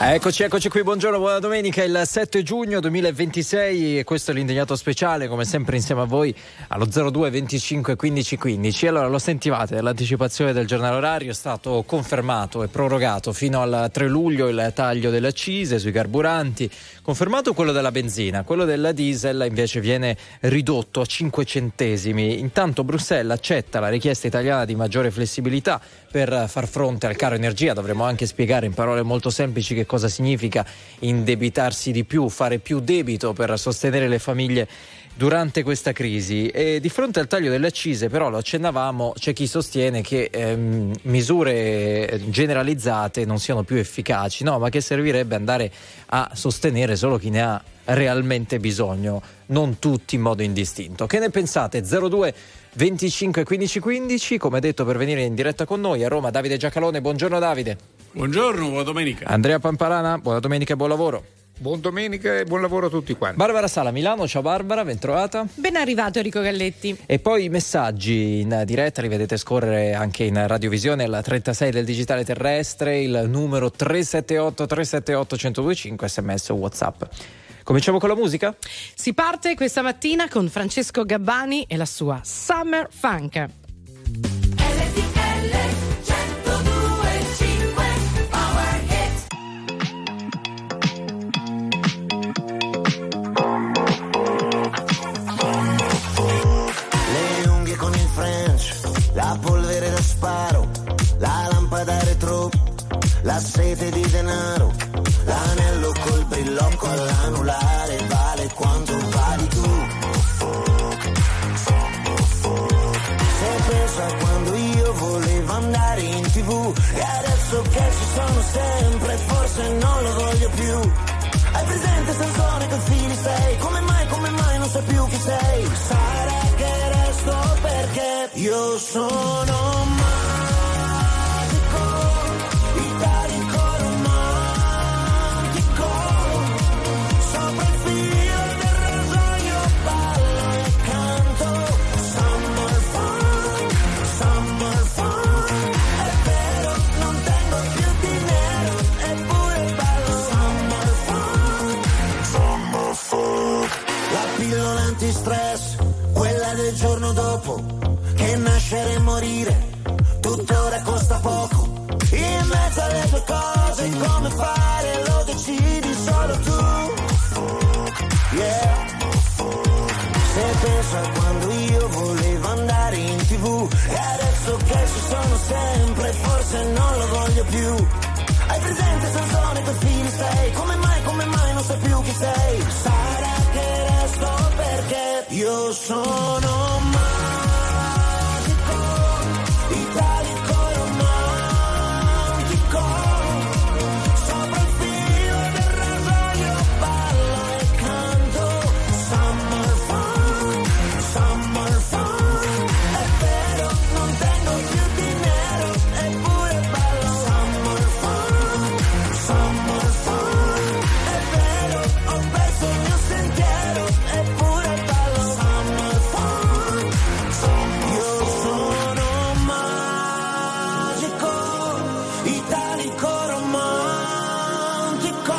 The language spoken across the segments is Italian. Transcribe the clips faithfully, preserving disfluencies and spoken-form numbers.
Eccoci, eccoci qui, buongiorno, buona domenica, il sette giugno duemilaventisei e questo è l'Indignato Speciale, come sempre insieme a voi allo zero due venticinque quindici quindici. Allora, lo sentivate, l'anticipazione del giornale orario, è stato confermato e prorogato fino al tre luglio il taglio delle accise sui carburanti, confermato quello della benzina, quello della diesel invece viene ridotto a cinque centesimi. Intanto Bruxelles accetta la richiesta italiana di maggiore flessibilità per far fronte al caro energia. Dovremmo anche spiegare in parole molto semplici che cosa significa indebitarsi di più, fare più debito per sostenere le famiglie durante questa crisi. E di fronte al taglio delle accise, però, lo accennavamo, c'è chi sostiene che ehm, misure generalizzate non siano più efficaci, no, ma che servirebbe andare a sostenere solo chi ne ha realmente bisogno, non tutti in modo indistinto. Che ne pensate? zero due venticinque quindici quindici, come detto, per venire in diretta con noi a Roma Davide Giacalone. Buongiorno Davide. Buongiorno, buona domenica. Andrea Pamparana, buona domenica e buon lavoro. Buon domenica e buon lavoro a tutti quanti. Barbara Sala, Milano, ciao Barbara, ben trovata. Ben arrivato Enrico Galletti. E poi i messaggi in diretta li vedete scorrere anche in radiovisione alla trentasei del digitale terrestre, il numero tre sette otto tre sette otto uno zero due cinque, sms o WhatsApp. Cominciamo con la musica? Si parte questa mattina con Francesco Gabbani e la sua Summer Funk. La polvere da sparo, la lampada retro, la sete di denaro, l'anello col brillocco all'anulare, vale quanto vali tu. Se penso a quando io volevo andare in tv e adesso che ci sono sempre, forse non lo voglio più. Hai presente Sansone che fili sei? Come mai, come mai non sai più chi sei? Sarà che resto perché io sono magico, italico romantico, sopra il filo del rasoio ballo e canto. Summer fun, summer fun, è vero, non tengo più dinero, eppure ballo. Summer fun, summer fun. La pillola antistress, quella del giorno dopo, che nascere e morire tuttora costa poco. In mezzo alle tue cose, come fare lo decidi solo tu. Yeah. Se penso a quando io volevo andare in tv e adesso che ci sono sempre, forse non lo voglio più. Hai presente Sansone che fili sei? Come mai, come mai non sai più chi sei? Sarà che resto perché io sono magico, italico romantico, sopra il filo del rasoio ballo e canto. Summer fun, summer fun, è vero, non tengo più dinero, eppure ballo. Summer fun, summer fun, è vero, ho perso il mio sentiero, eppure ballo. Summer fun, io sono magico, italico romantico,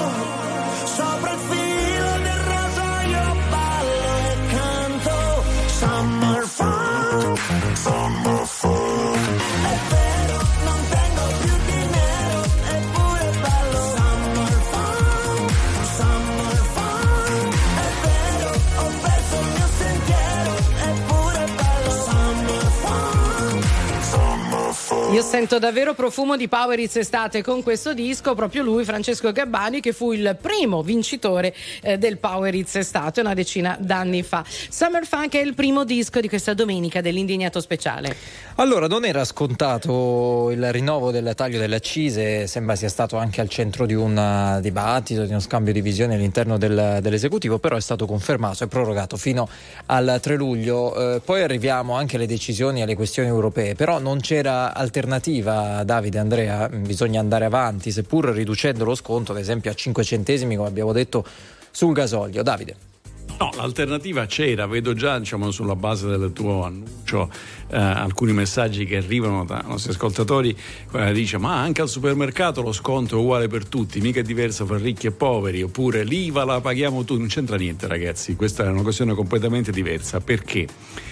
sopra il filo del rasoio ballo e canto. Summer fun, summer fun, è vero, non tengo più dinero, eppure ballo. Summer fun, summer fun, è vero, ho perso il mio sentiero, eppure ballo. Summer fun, summer fun. Io sento davvero profumo di Power Hits estate con questo disco, proprio lui, Francesco Gabbani, che fu il primo vincitore eh, del Power Hits estate una decina d'anni fa. Summer Funk è il primo disco di questa domenica dell'Indignato Speciale. Allora, non era scontato il rinnovo del taglio delle accise, sembra sia stato anche al centro di un dibattito, di uno scambio di visioni all'interno del, dell'esecutivo, però è stato confermato e prorogato fino al tre luglio. Eh, poi arriviamo anche alle decisioni e alle questioni europee, però non c'era alternativa, Davide, Andrea, bisogna andare avanti, seppur riducendo lo sconto, ad esempio a cinque centesimi, come abbiamo detto, sul gasolio. Davide. No, l'alternativa c'era, vedo già, diciamo, sulla base del tuo annuncio eh, alcuni messaggi che arrivano da nostri ascoltatori, eh, dice ma anche al supermercato lo sconto è uguale per tutti, mica è diverso fra ricchi e poveri, oppure l'I V A la paghiamo tutti. Non c'entra niente, ragazzi, questa è una questione completamente diversa. Perché?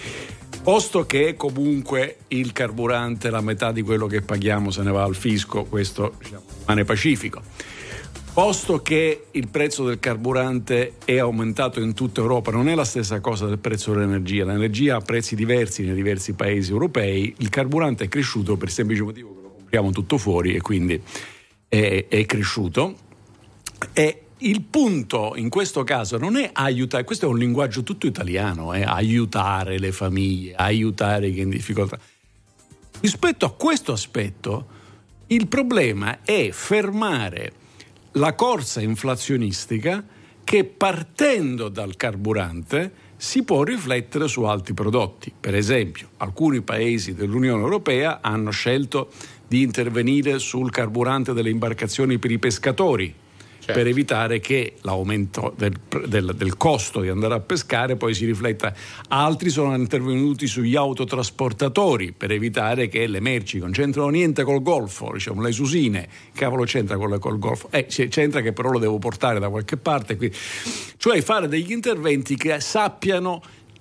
Posto che comunque il carburante, la metà di quello che paghiamo se ne va al fisco, questo diciamo, rimane pacifico. Posto che il prezzo del carburante è aumentato in tutta Europa, non è la stessa cosa del prezzo dell'energia. L'energia ha prezzi diversi nei diversi paesi europei, il carburante è cresciuto per il semplice motivo che lo compriamo tutto fuori e quindi è, è cresciuto. E il punto in questo caso non è aiutare, questo è un linguaggio tutto italiano, è aiutare le famiglie, aiutare chi è in difficoltà. Rispetto a questo aspetto, il problema è fermare la corsa inflazionistica che partendo dal carburante si può riflettere su altri prodotti. Per esempio, alcuni paesi dell'Unione Europea hanno scelto di intervenire sul carburante delle imbarcazioni per i pescatori, certo, per evitare che l'aumento del, del, del costo di andare a pescare poi si rifletta. Altri sono intervenuti sugli autotrasportatori per evitare che le merci non c'entrano niente col Golfo, diciamo le susine, cavolo c'entra con le, col Golfo? Eh, c'entra che però lo devo portare da qualche parte, quindi, cioè fare degli interventi che sappiano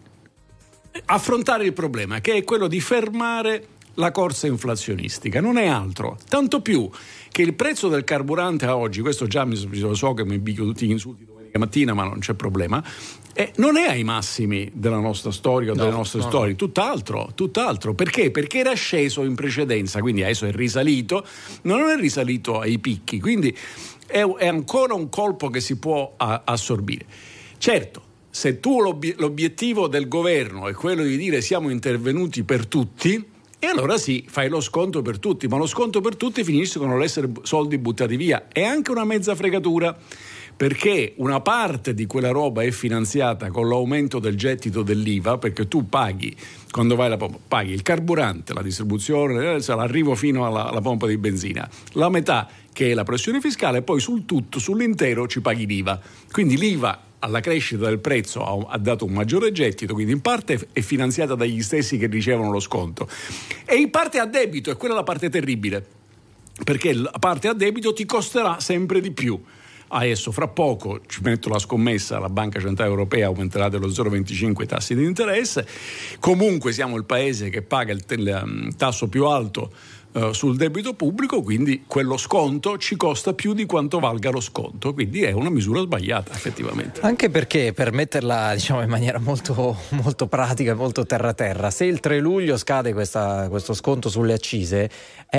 affrontare il problema, che è quello di fermare la corsa inflazionistica, non è altro, tanto più che il prezzo del carburante a oggi, questo già mi lo so che mi picchio tutti gli insulti domenica mattina, ma non c'è problema, eh, non è ai massimi della nostra storia o no, delle nostre no, storie, no. tutt'altro, tutt'altro, perché? Perché era sceso in precedenza, quindi adesso è risalito, non è risalito ai picchi, quindi è, è ancora un colpo che si può a, assorbire. Certo, se tu l'ob- l'obiettivo del governo è quello di dire siamo intervenuti per tutti, e allora sì, fai lo sconto per tutti, ma lo sconto per tutti finisce con l'essere soldi buttati via. È anche una mezza fregatura, perché una parte di quella roba è finanziata con l'aumento del gettito dell'I V A, perché tu paghi, quando vai alla pompa, paghi il carburante, la distribuzione, l'arrivo fino alla, alla pompa di benzina, la metà che è la pressione fiscale, e poi sul tutto, sull'intero ci paghi l'I V A. Quindi l'I V A alla crescita del prezzo ha, ha dato un maggiore gettito, quindi in parte è finanziata dagli stessi che ricevono lo sconto, e in parte a debito, e quella è la parte terribile, perché la parte a debito ti costerà sempre di più. Adesso fra poco ci metto la scommessa, la Banca Centrale Europea aumenterà dello zero virgola venticinque i tassi di interesse, comunque siamo il paese che paga il, t- il tasso più alto Uh, sul debito pubblico, quindi quello sconto ci costa più di quanto valga lo sconto, quindi è una misura sbagliata effettivamente. Anche perché, per metterla diciamo in maniera molto, molto pratica, molto terra terra, se il tre luglio scade questa, questo sconto sulle accise eh,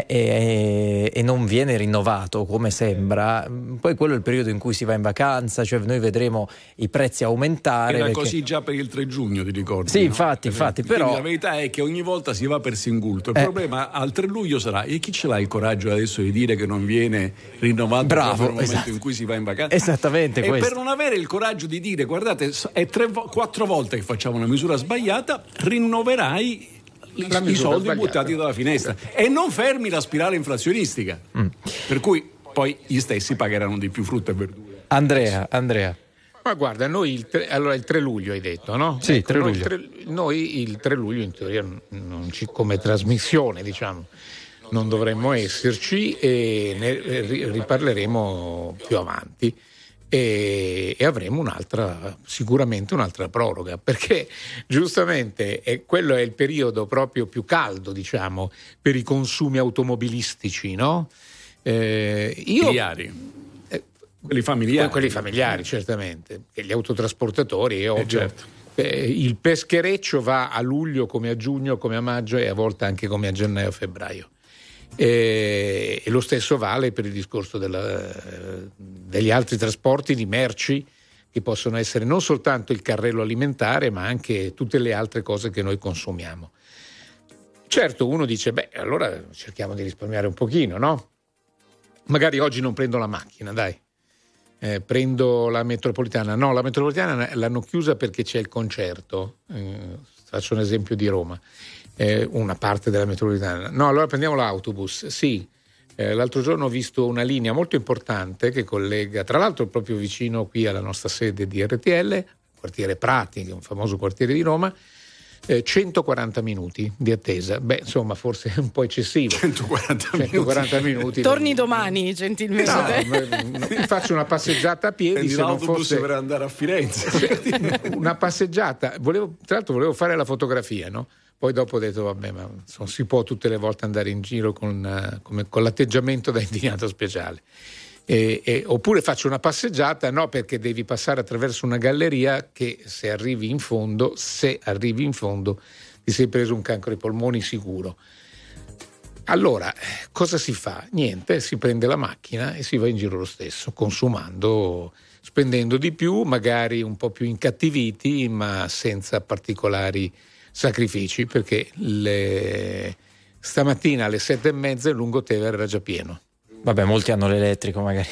eh, e non viene rinnovato come sembra, poi quello è il periodo in cui si va in vacanza, cioè noi vedremo i prezzi aumentare. Era perché... così già per il tre giugno, ti ricordi? Sì, no? infatti, infatti, quindi però la verità è che ogni volta si va per singulto, il eh. problema al tre luglio sarà, e chi ce l'ha il coraggio adesso di dire che non viene rinnovato Bravo, proprio nel momento esatto. in cui si va in vacanza? Esattamente e questo. Per non avere il coraggio di dire guardate è tre, quattro volte che facciamo una misura sbagliata, rinnoverai i, i soldi sbagliata. buttati dalla finestra e non fermi la spirale inflazionistica, mm. per cui poi gli stessi pagheranno di più frutta e verdura. Andrea, Andrea. Ma guarda, noi il tre, allora il tre luglio hai detto, no? Sì, ecco, tre noi, luglio. Il tre, noi il tre luglio in teoria non ci, come trasmissione, diciamo, non dovremmo esserci e ne riparleremo più avanti e, e avremo un'altra, sicuramente un'altra proroga, perché giustamente è, quello è il periodo proprio più caldo, diciamo, per i consumi automobilistici, no? Eh, io, familiari. Eh, quelli familiari. Quelli familiari, certamente. E gli autotrasportatori, è ovvio. Eh, certo. Eh, il peschereccio va a luglio come a giugno, come a maggio e a volte anche come a gennaio, febbraio. E, e lo stesso vale per il discorso della, degli altri trasporti di merci, che possono essere non soltanto il carrello alimentare ma anche tutte le altre cose che noi consumiamo. Certo, uno dice beh, allora cerchiamo di risparmiare un pochino, no? Magari oggi non prendo la macchina, dai, eh, prendo la metropolitana. No, la metropolitana l'hanno chiusa perché c'è il concerto, eh, faccio un esempio di Roma. Eh, una parte della metropolitana. No, allora prendiamo l'autobus. Sì, eh, l'altro giorno ho visto una linea molto importante che collega, tra l'altro proprio vicino qui alla nostra sede di R T L, quartiere Prati, che è un famoso quartiere di Roma, eh, centoquaranta minuti di attesa. Beh, insomma, forse è un po' eccessivo. centoquaranta, centoquaranta minuti. minuti. Torni domani, gentilmente. No, faccio una passeggiata a piedi. Prendi se non l'autobus fosse per andare a Firenze. una passeggiata. Volevo, tra l'altro volevo fare la fotografia, no? Poi dopo ho detto, vabbè, ma non si può tutte le volte andare in giro con, uh, come, con l'atteggiamento da indignato speciale. E, e, oppure faccio una passeggiata, no, perché devi passare attraverso una galleria che se arrivi in fondo, se arrivi in fondo, ti sei preso un cancro ai polmoni sicuro. Allora, cosa si fa? Niente, si prende la macchina e si va in giro lo stesso, consumando, spendendo di più, magari un po' più incattiviti, ma senza particolari sacrifici, perché le... stamattina alle sette e mezza il Lungotevere era già pieno. Vabbè, molti hanno l'elettrico magari.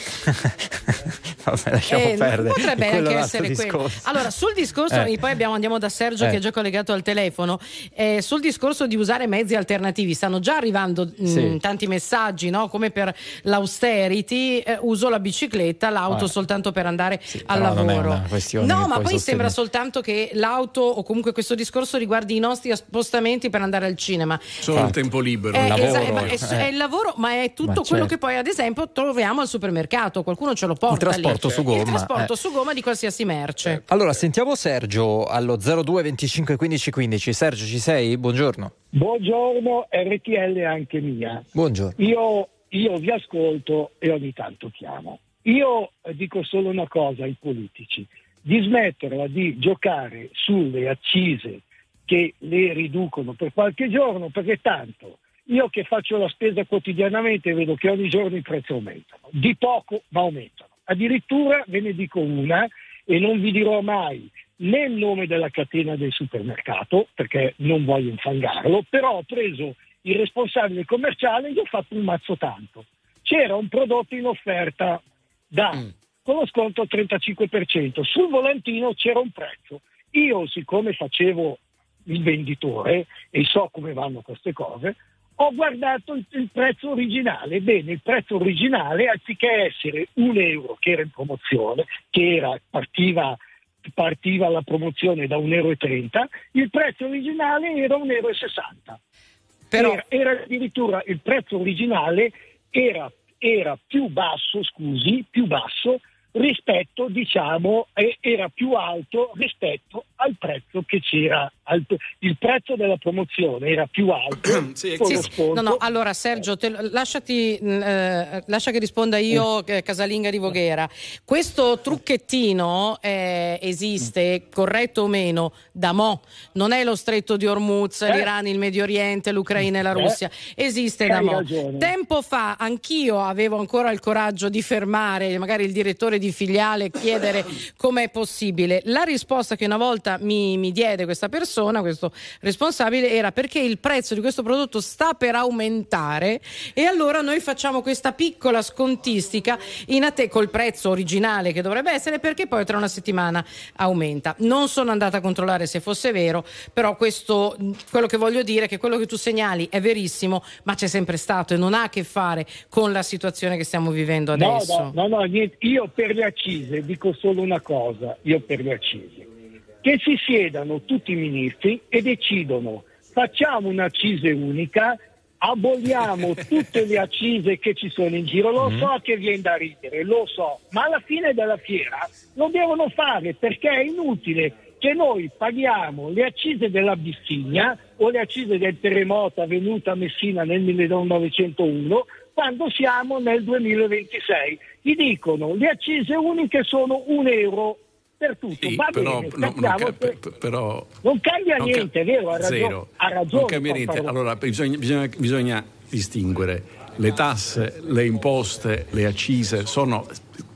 Vabbè, lasciamo eh, perdere. Potrebbe anche essere quello. Allora, sul discorso, eh. poi abbiamo, andiamo da Sergio eh. che è già collegato al telefono. Eh, sul discorso di usare mezzi alternativi, stanno già arrivando sì. mh, tanti messaggi, no? Come per l'austerity, eh, uso la bicicletta, l'auto ah. soltanto per andare sì, al lavoro. Non è una questione no, ma poi poi sostenere. sembra soltanto che l'auto o comunque questo discorso riguardi i nostri spostamenti per andare al cinema. Solo il tempo libero. Eh, il lavoro, esa- è, è, è il lavoro, ma è tutto ma quello certo. che poi ad esempio troviamo al supermercato, qualcuno ce lo porta. Il trasporto lì. su gomma. Il trasporto eh. su gomma di qualsiasi merce. Allora sentiamo Sergio allo zero due venticinque quindici quindici. Sergio, ci sei? Buongiorno. Buongiorno, R T L anche mia. Buongiorno. Io, io vi ascolto e ogni tanto chiamo. Io dico solo una cosa ai politici: di smetterla di giocare sulle accise che le riducono per qualche giorno, perché tanto io che faccio la spesa quotidianamente vedo che ogni giorno i prezzi aumentano, di poco ma aumentano. Addirittura ve ne dico una, e non vi dirò mai né il nome della catena del supermercato perché non voglio infangarlo, però ho preso il responsabile commerciale e gli ho fatto un mazzo tanto. C'era un prodotto in offerta da mm. con lo sconto al trentacinque per cento, sul volantino c'era un prezzo. Io, siccome facevo il venditore e so come vanno queste cose, ho guardato il, il prezzo originale. Bene, il prezzo originale, anziché essere un euro che era in promozione, che era partiva, partiva la promozione da un euro e trenta, il prezzo originale era un euro e sessanta. Però era, era addirittura il prezzo originale era, era più basso, scusi, più basso rispetto, diciamo, eh, era più alto rispetto al prezzo che c'era, al, il prezzo della promozione era più alto. sì, sì, sì. No, no, allora Sergio, te, lasciati, eh, lascia che risponda io, eh. casalinga di Voghera. Questo trucchettino eh, esiste, corretto o meno, da mo', non è lo stretto di Hormuz, eh. l'Iran, il Medio Oriente, l'Ucraina e la Russia, esiste da mo'. Tempo fa anch'io avevo ancora il coraggio di fermare magari il direttore di di filiale, chiedere com'è possibile. La risposta che una volta mi, mi diede questa persona, questo responsabile, era perché il prezzo di questo prodotto sta per aumentare e allora noi facciamo questa piccola scontistica in att- col prezzo originale che dovrebbe essere, perché poi tra una settimana aumenta. Non sono andata a controllare se fosse vero, però questo, quello che voglio dire è che quello che tu segnali è verissimo, ma c'è sempre stato e non ha a che fare con la situazione che stiamo vivendo adesso. No, no, no, no niente. Io per le accise dico solo una cosa, io per le accise, che si siedano tutti i ministri e decidono: facciamo un'accise unica, aboliamo tutte le accise che ci sono in giro. Lo so che viene da ridere, lo so, ma alla fine della fiera lo devono fare, perché è inutile che noi paghiamo le accise della Bistigna o le accise del terremoto avvenuto a Messina nel millenovecentouno quando siamo nel duemilaventisei. Gli dicono le accise uniche sono un euro per tutto, sì, va però, bene, no, non, ca- per, però non cambia non niente, è vero, ha ragione, zero. ha ragione. Non cambia niente. Allora bisogna, bisogna, bisogna distinguere le tasse, le imposte, le accise. Sono,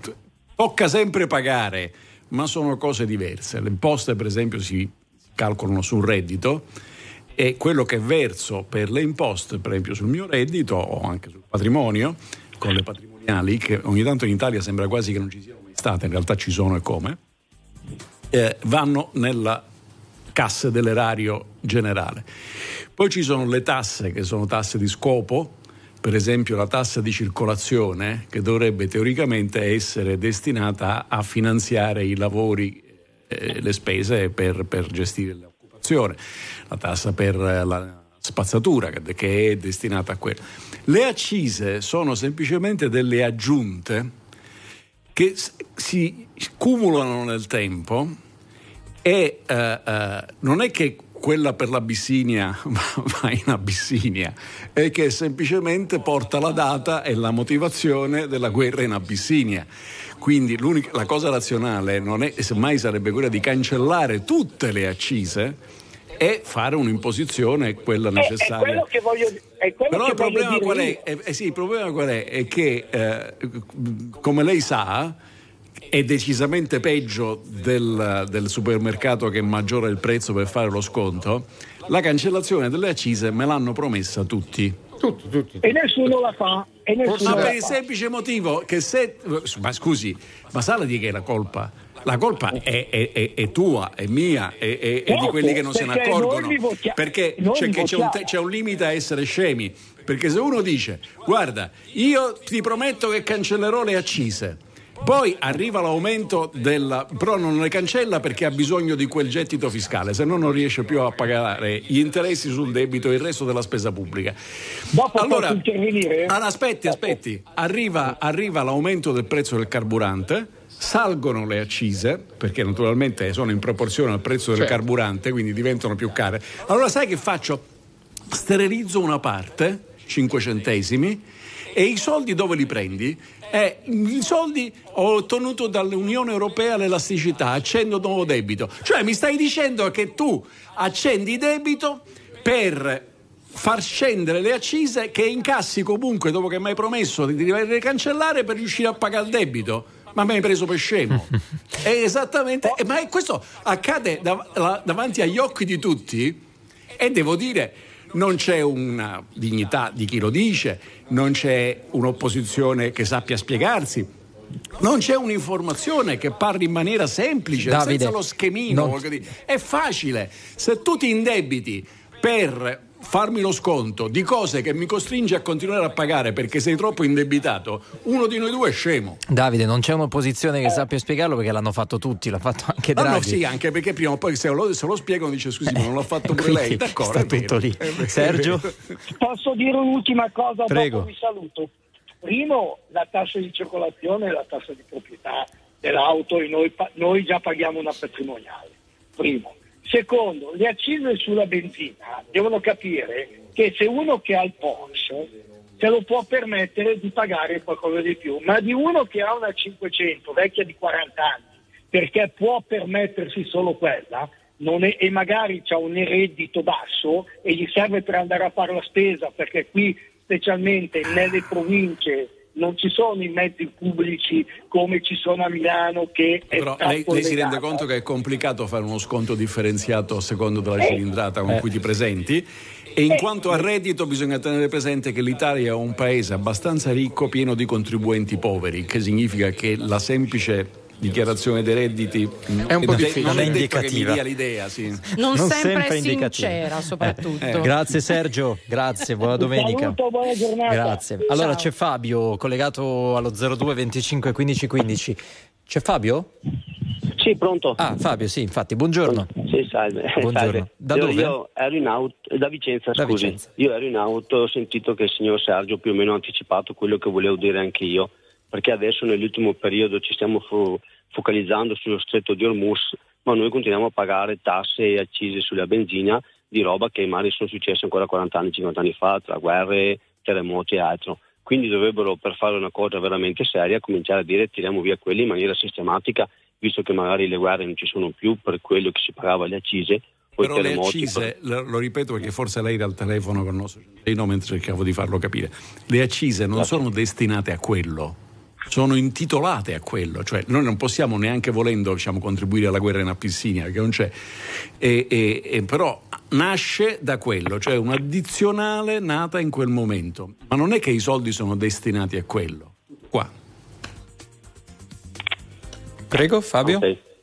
tocca sempre pagare, ma sono cose diverse. Le imposte, per esempio, si calcolano sul reddito, e quello che verso per le imposte, per esempio sul mio reddito o anche sul patrimonio, con le patrimoniali, che ogni tanto in Italia sembra quasi che non ci siano mai state, in realtà ci sono e come, eh, vanno nella cassa dell'erario generale. Poi ci sono le tasse, che sono tasse di scopo, per esempio la tassa di circolazione, che dovrebbe teoricamente essere destinata a finanziare i lavori eh, le spese per, per gestire l'occupazione, la tassa per la spazzatura che è destinata a quello. Le accise sono semplicemente delle aggiunte che si cumulano nel tempo e eh, eh, non è che quella per l'Abissinia va in Abissinia, è che semplicemente porta la data e la motivazione della guerra in Abissinia. Quindi l'unica, la cosa razionale non è, semmai sarebbe quella di cancellare tutte le accise e fare un'imposizione, quella necessaria. È, è quello che voglio, è quello Però che il problema voglio qual dire è? Eh, eh sì, il problema qual è? È che, eh, come lei sa, è decisamente peggio del, del supermercato che maggiora il prezzo per fare lo sconto. La cancellazione delle accise me l'hanno promessa tutti. Tutti, tutti. E nessuno la fa. E nessuno Ma la per il fa. semplice motivo che se... Ma scusi, ma sa di che è la colpa? La colpa è, è, è, è tua, è mia, è, è, è di quelli che non se ne Perché accorgono. noi li voti- Perché noi c'è, li che c'è, un, votiamo. c'è un limite a essere scemi. Perché se uno dice, guarda, io ti prometto che cancellerò le accise, poi arriva l'aumento della... però non le cancella perché ha bisogno di quel gettito fiscale, se no non riesce più a pagare gli interessi sul debito e il resto della spesa pubblica. Dopo Allora, posso intervenire? allora, aspetti, aspetti, arriva, arriva l'aumento del prezzo del carburante, salgono le accise, perché naturalmente sono in proporzione al prezzo del Certo. carburante, quindi diventano più care. Allora sai che faccio? Sterilizzo una parte, cinque centesimi, e i soldi dove li prendi? Eh, i soldi ho ottenuto dall'Unione Europea l'elasticità, accendo nuovo debito. Cioè mi stai dicendo che tu accendi debito per far scendere le accise che incassi comunque dopo che mi hai promesso di di cancellare per riuscire a pagare il debito? Ma mi hai preso per scemo. È esattamente, eh, ma è questo accade dav- la- davanti agli occhi di tutti, e devo dire non c'è una dignità di chi lo dice, non c'è un'opposizione che sappia spiegarsi, non c'è un'informazione che parli in maniera semplice, Davide, senza lo schemino. non- voglio dire. È facile, se tu ti indebiti per farmi lo sconto di cose che mi costringe a continuare a pagare perché sei troppo indebitato, uno di noi due è scemo. Davide, non c'è un'opposizione che sappia spiegarlo perché l'hanno fatto tutti, l'ha fatto anche No, Draghi. no, sì, anche perché prima o poi se lo, se lo spiegano dice scusi, ma non l'ha fatto pure Quindi lei. D'accordo, sta è vero, tutto lì. è vero. Sergio? Posso dire un'ultima cosa? Prego. Dopo vi saluto. Primo, la tassa di circolazione e la tassa di proprietà dell'auto, e noi, pa- noi già paghiamo una patrimoniale. Primo. Secondo, le accise sulla benzina devono capire che se uno che ha il Porsche se lo può permettere di pagare qualcosa di più, ma di uno che ha una cinquecento vecchia di quaranta anni perché può permettersi solo quella non è, e magari ha un reddito basso e gli serve per andare a fare la spesa, perché qui specialmente nelle province non ci sono i mezzi pubblici come ci sono a Milano, che è Però lei, lei si rende conto che è complicato fare uno sconto differenziato a secondo della cilindrata con Eh. cui ti presenti, e in quanto a reddito bisogna tenere presente che l'Italia è un paese abbastanza ricco, pieno di contribuenti poveri, che significa che la semplice dichiarazione dei redditi È un po' de- difficile. non Non è è detto che mi indicativa. dia l'idea, sì. Non, Non sempre, sempre è indicativa. sincera, soprattutto. Eh, eh. Grazie Sergio, grazie, buona domenica. Saluto, buona giornata. Grazie. Allora Ciao. c'è Fabio collegato allo zero due venticinque quindici quindici. C'è Fabio? Sì, pronto. Ah, Fabio, sì, infatti, buongiorno. Sì, salve. Buongiorno. Salve. Da io, dove? Io ero in auto, da Vicenza, Da scusi. Vicenza. Io ero in auto, ho sentito che il signor Sergio più o meno ha anticipato quello che volevo dire anche io, perché adesso nell'ultimo periodo ci stiamo fo- focalizzando sullo stretto di Hormuz, ma noi continuiamo a pagare tasse e accise sulla benzina di roba che magari sono successe ancora quaranta anni, cinquanta anni fa, tra guerre, terremoti e altro. Quindi dovrebbero, per fare una cosa veramente seria, cominciare a dire tiriamo via quelli in maniera sistematica, visto che magari le guerre non ci sono più per quello che si pagava le accise. o i Però le terremoti, accise, lo lo ripeto perché forse lei era al telefono con il nostro cittadino mentre cercavo di farlo capire, le accise non sono destinate a quello, sono intitolate a quello, cioè noi non possiamo neanche volendo, diciamo, contribuire alla guerra in Abissinia, che non c'è, e, e, e però nasce da quello, cioè un'addizionale nata in quel momento, ma non è che i soldi sono destinati a quello. Qua Prego, Fabio. Ok.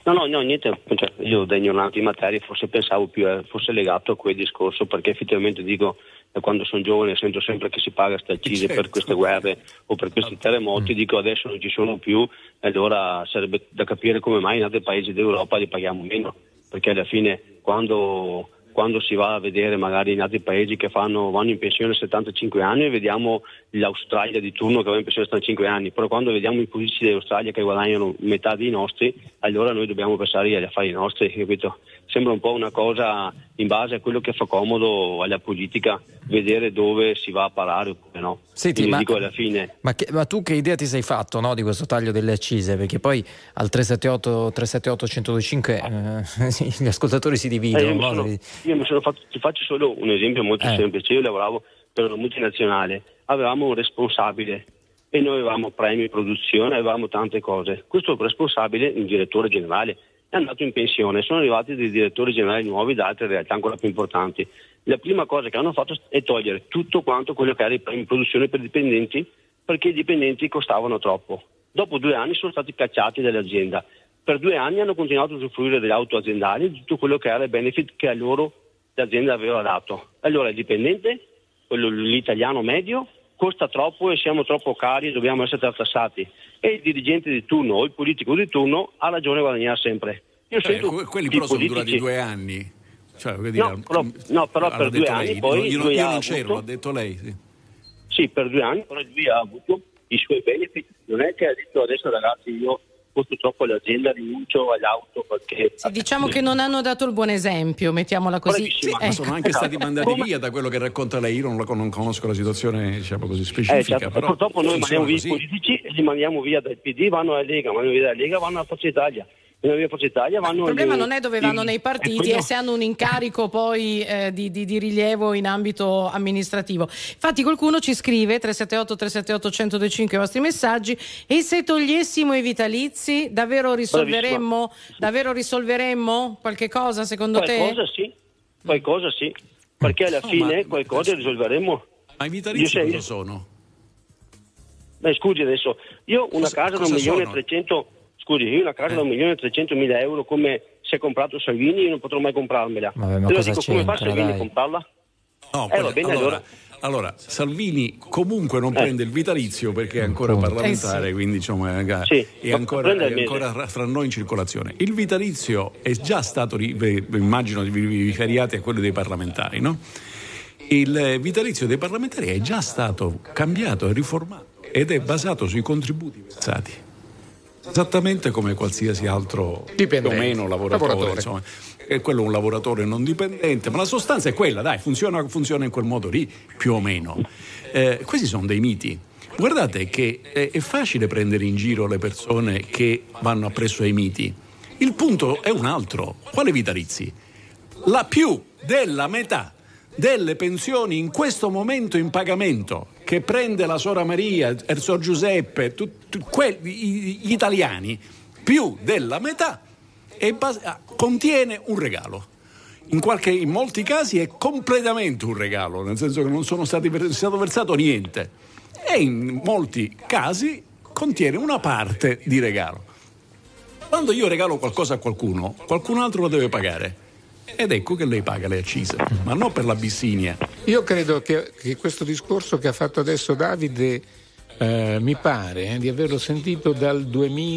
No, no, no, niente, cioè, io da ignorante in materia forse pensavo più eh, fosse legato a quel discorso, perché effettivamente dico, da quando sono giovane sento sempre che si paga sta accise certo. per queste guerre o per questi terremoti, mm. dico adesso non ci sono più, e allora sarebbe da capire come mai in altri paesi d'Europa li paghiamo meno, perché alla fine quando... quando si va a vedere magari in altri paesi che fanno, vanno in pensione a settantacinque anni e vediamo l'Australia di turno che va in pensione a settantacinque anni, però quando vediamo i politici dell'Australia che guadagnano metà dei nostri, allora noi dobbiamo pensare agli affari nostri, capito? Sembra un po' una cosa in base a quello che fa comodo alla politica, vedere dove si va a parare oppure no. Senti, ma, dico alla fine. Ma, che, ma tu che idea ti sei fatto, no, di questo taglio delle accise? Perché poi al tre sette otto tre sette otto uno zero due cinque eh, gli ascoltatori si dividono. Eh, io, mi no? sono, io mi sono fatto, ti faccio solo un esempio molto eh. semplice. Io lavoravo per una multinazionale, avevamo un responsabile e noi avevamo premi produzione, avevamo tante cose. Questo responsabile, il direttore generale, è andato in pensione, sono arrivati dei direttori generali nuovi da altre realtà ancora più importanti. La prima cosa che hanno fatto è togliere tutto quanto quello che era i premi di produzione per i dipendenti, perché i dipendenti costavano troppo. Dopo due anni sono stati cacciati dall'azienda. Per due anni hanno continuato a usufruire delle auto aziendali, di tutto quello che era il benefit che a loro l'azienda aveva dato. Allora il dipendente, quello l'italiano medio, costa troppo e siamo troppo cari e dobbiamo essere tartassati. E il dirigente di turno o il politico di turno ha ragione a guadagnare sempre. Io cioè, sento quelli i però politici... sono durati due anni. Cioè, dire, no, però, no, però per due anni lei. poi io, lui io ha non c'ero, avuto... l'ha detto lei. Sì. sì, per due anni, però lui ha avuto i suoi benefit. Non è che ha detto adesso ragazzi io costo troppo all'azienda, rinuncio all'auto perché... Sì, diciamo che non hanno dato il buon esempio, mettiamola così. Sì, ma ecco. sono anche stati mandati Come... via da quello che racconta lei. Io non, la, non conosco la situazione, diciamo così, specifica. Eh, certo. Però purtroppo noi mandiamo via i così. politici e li mandiamo via dal P D, vanno alla Lega, vanno via dalla Lega, vanno alla Forza Italia. Via Forza Italia vanno il problema alle... non è dove vanno nei partiti, quello... è se hanno un incarico poi eh, di, di, di rilievo in ambito amministrativo. Infatti qualcuno ci scrive tre sette otto tre sette otto uno zero due cinque i vostri messaggi: e se togliessimo i vitalizi davvero risolveremmo davvero risolveremmo qualche cosa secondo qualcosa te? Qualcosa sì, qualcosa sì, perché alla no, fine ma... qualcosa risolveremo. Ma i vitalizi io cosa sono? Beh scusi adesso, io una cosa, casa da un milione e trecento Scusi, io una casa eh. da un milione e trecentomila euro come si è comprato Salvini, io non potrò mai comprarmela. Vabbè, ma Te lo cosa dico, come fa c'entra, Salvini dai? a comprarla? No, Eh, quella- va bene, allora, allora. allora, Salvini comunque non Eh. prende il vitalizio perché è ancora parlamentare, Eh sì. quindi diciamo, è, Sì, è ma ancora, prende è il mese. ancora fra noi in circolazione. Il vitalizio è già stato, ri- beh, immagino, vi vi riferiate a quello dei parlamentari, no? Il vitalizio dei parlamentari è già stato cambiato e riformato ed è basato sui contributi versati. Esattamente come qualsiasi altro Dipendente. più o meno lavoratore, Lavoratore. insomma. È quello un lavoratore non dipendente, ma la sostanza è quella, dai, funziona, funziona in quel modo lì, più o meno. Eh, questi sono dei miti. Guardate che è, è facile prendere in giro le persone che vanno appresso ai miti. Il punto è un altro. Quale vitalizi? La più della metà delle pensioni in questo momento in pagamento che prende la Sora Maria, il Sor Giuseppe, tu, tu, que, gli italiani, più della metà è bas- contiene un regalo. In, qualche, in molti casi è completamente un regalo, nel senso che non sono stati è stato versato niente, e in molti casi contiene una parte di regalo. Quando io regalo qualcosa a qualcuno, qualcun altro lo deve pagare. Ed ecco che lei paga le accise, ma non per l'Abissinia. Io credo che, che questo discorso che ha fatto adesso Davide eh, mi pare eh, di averlo sentito dal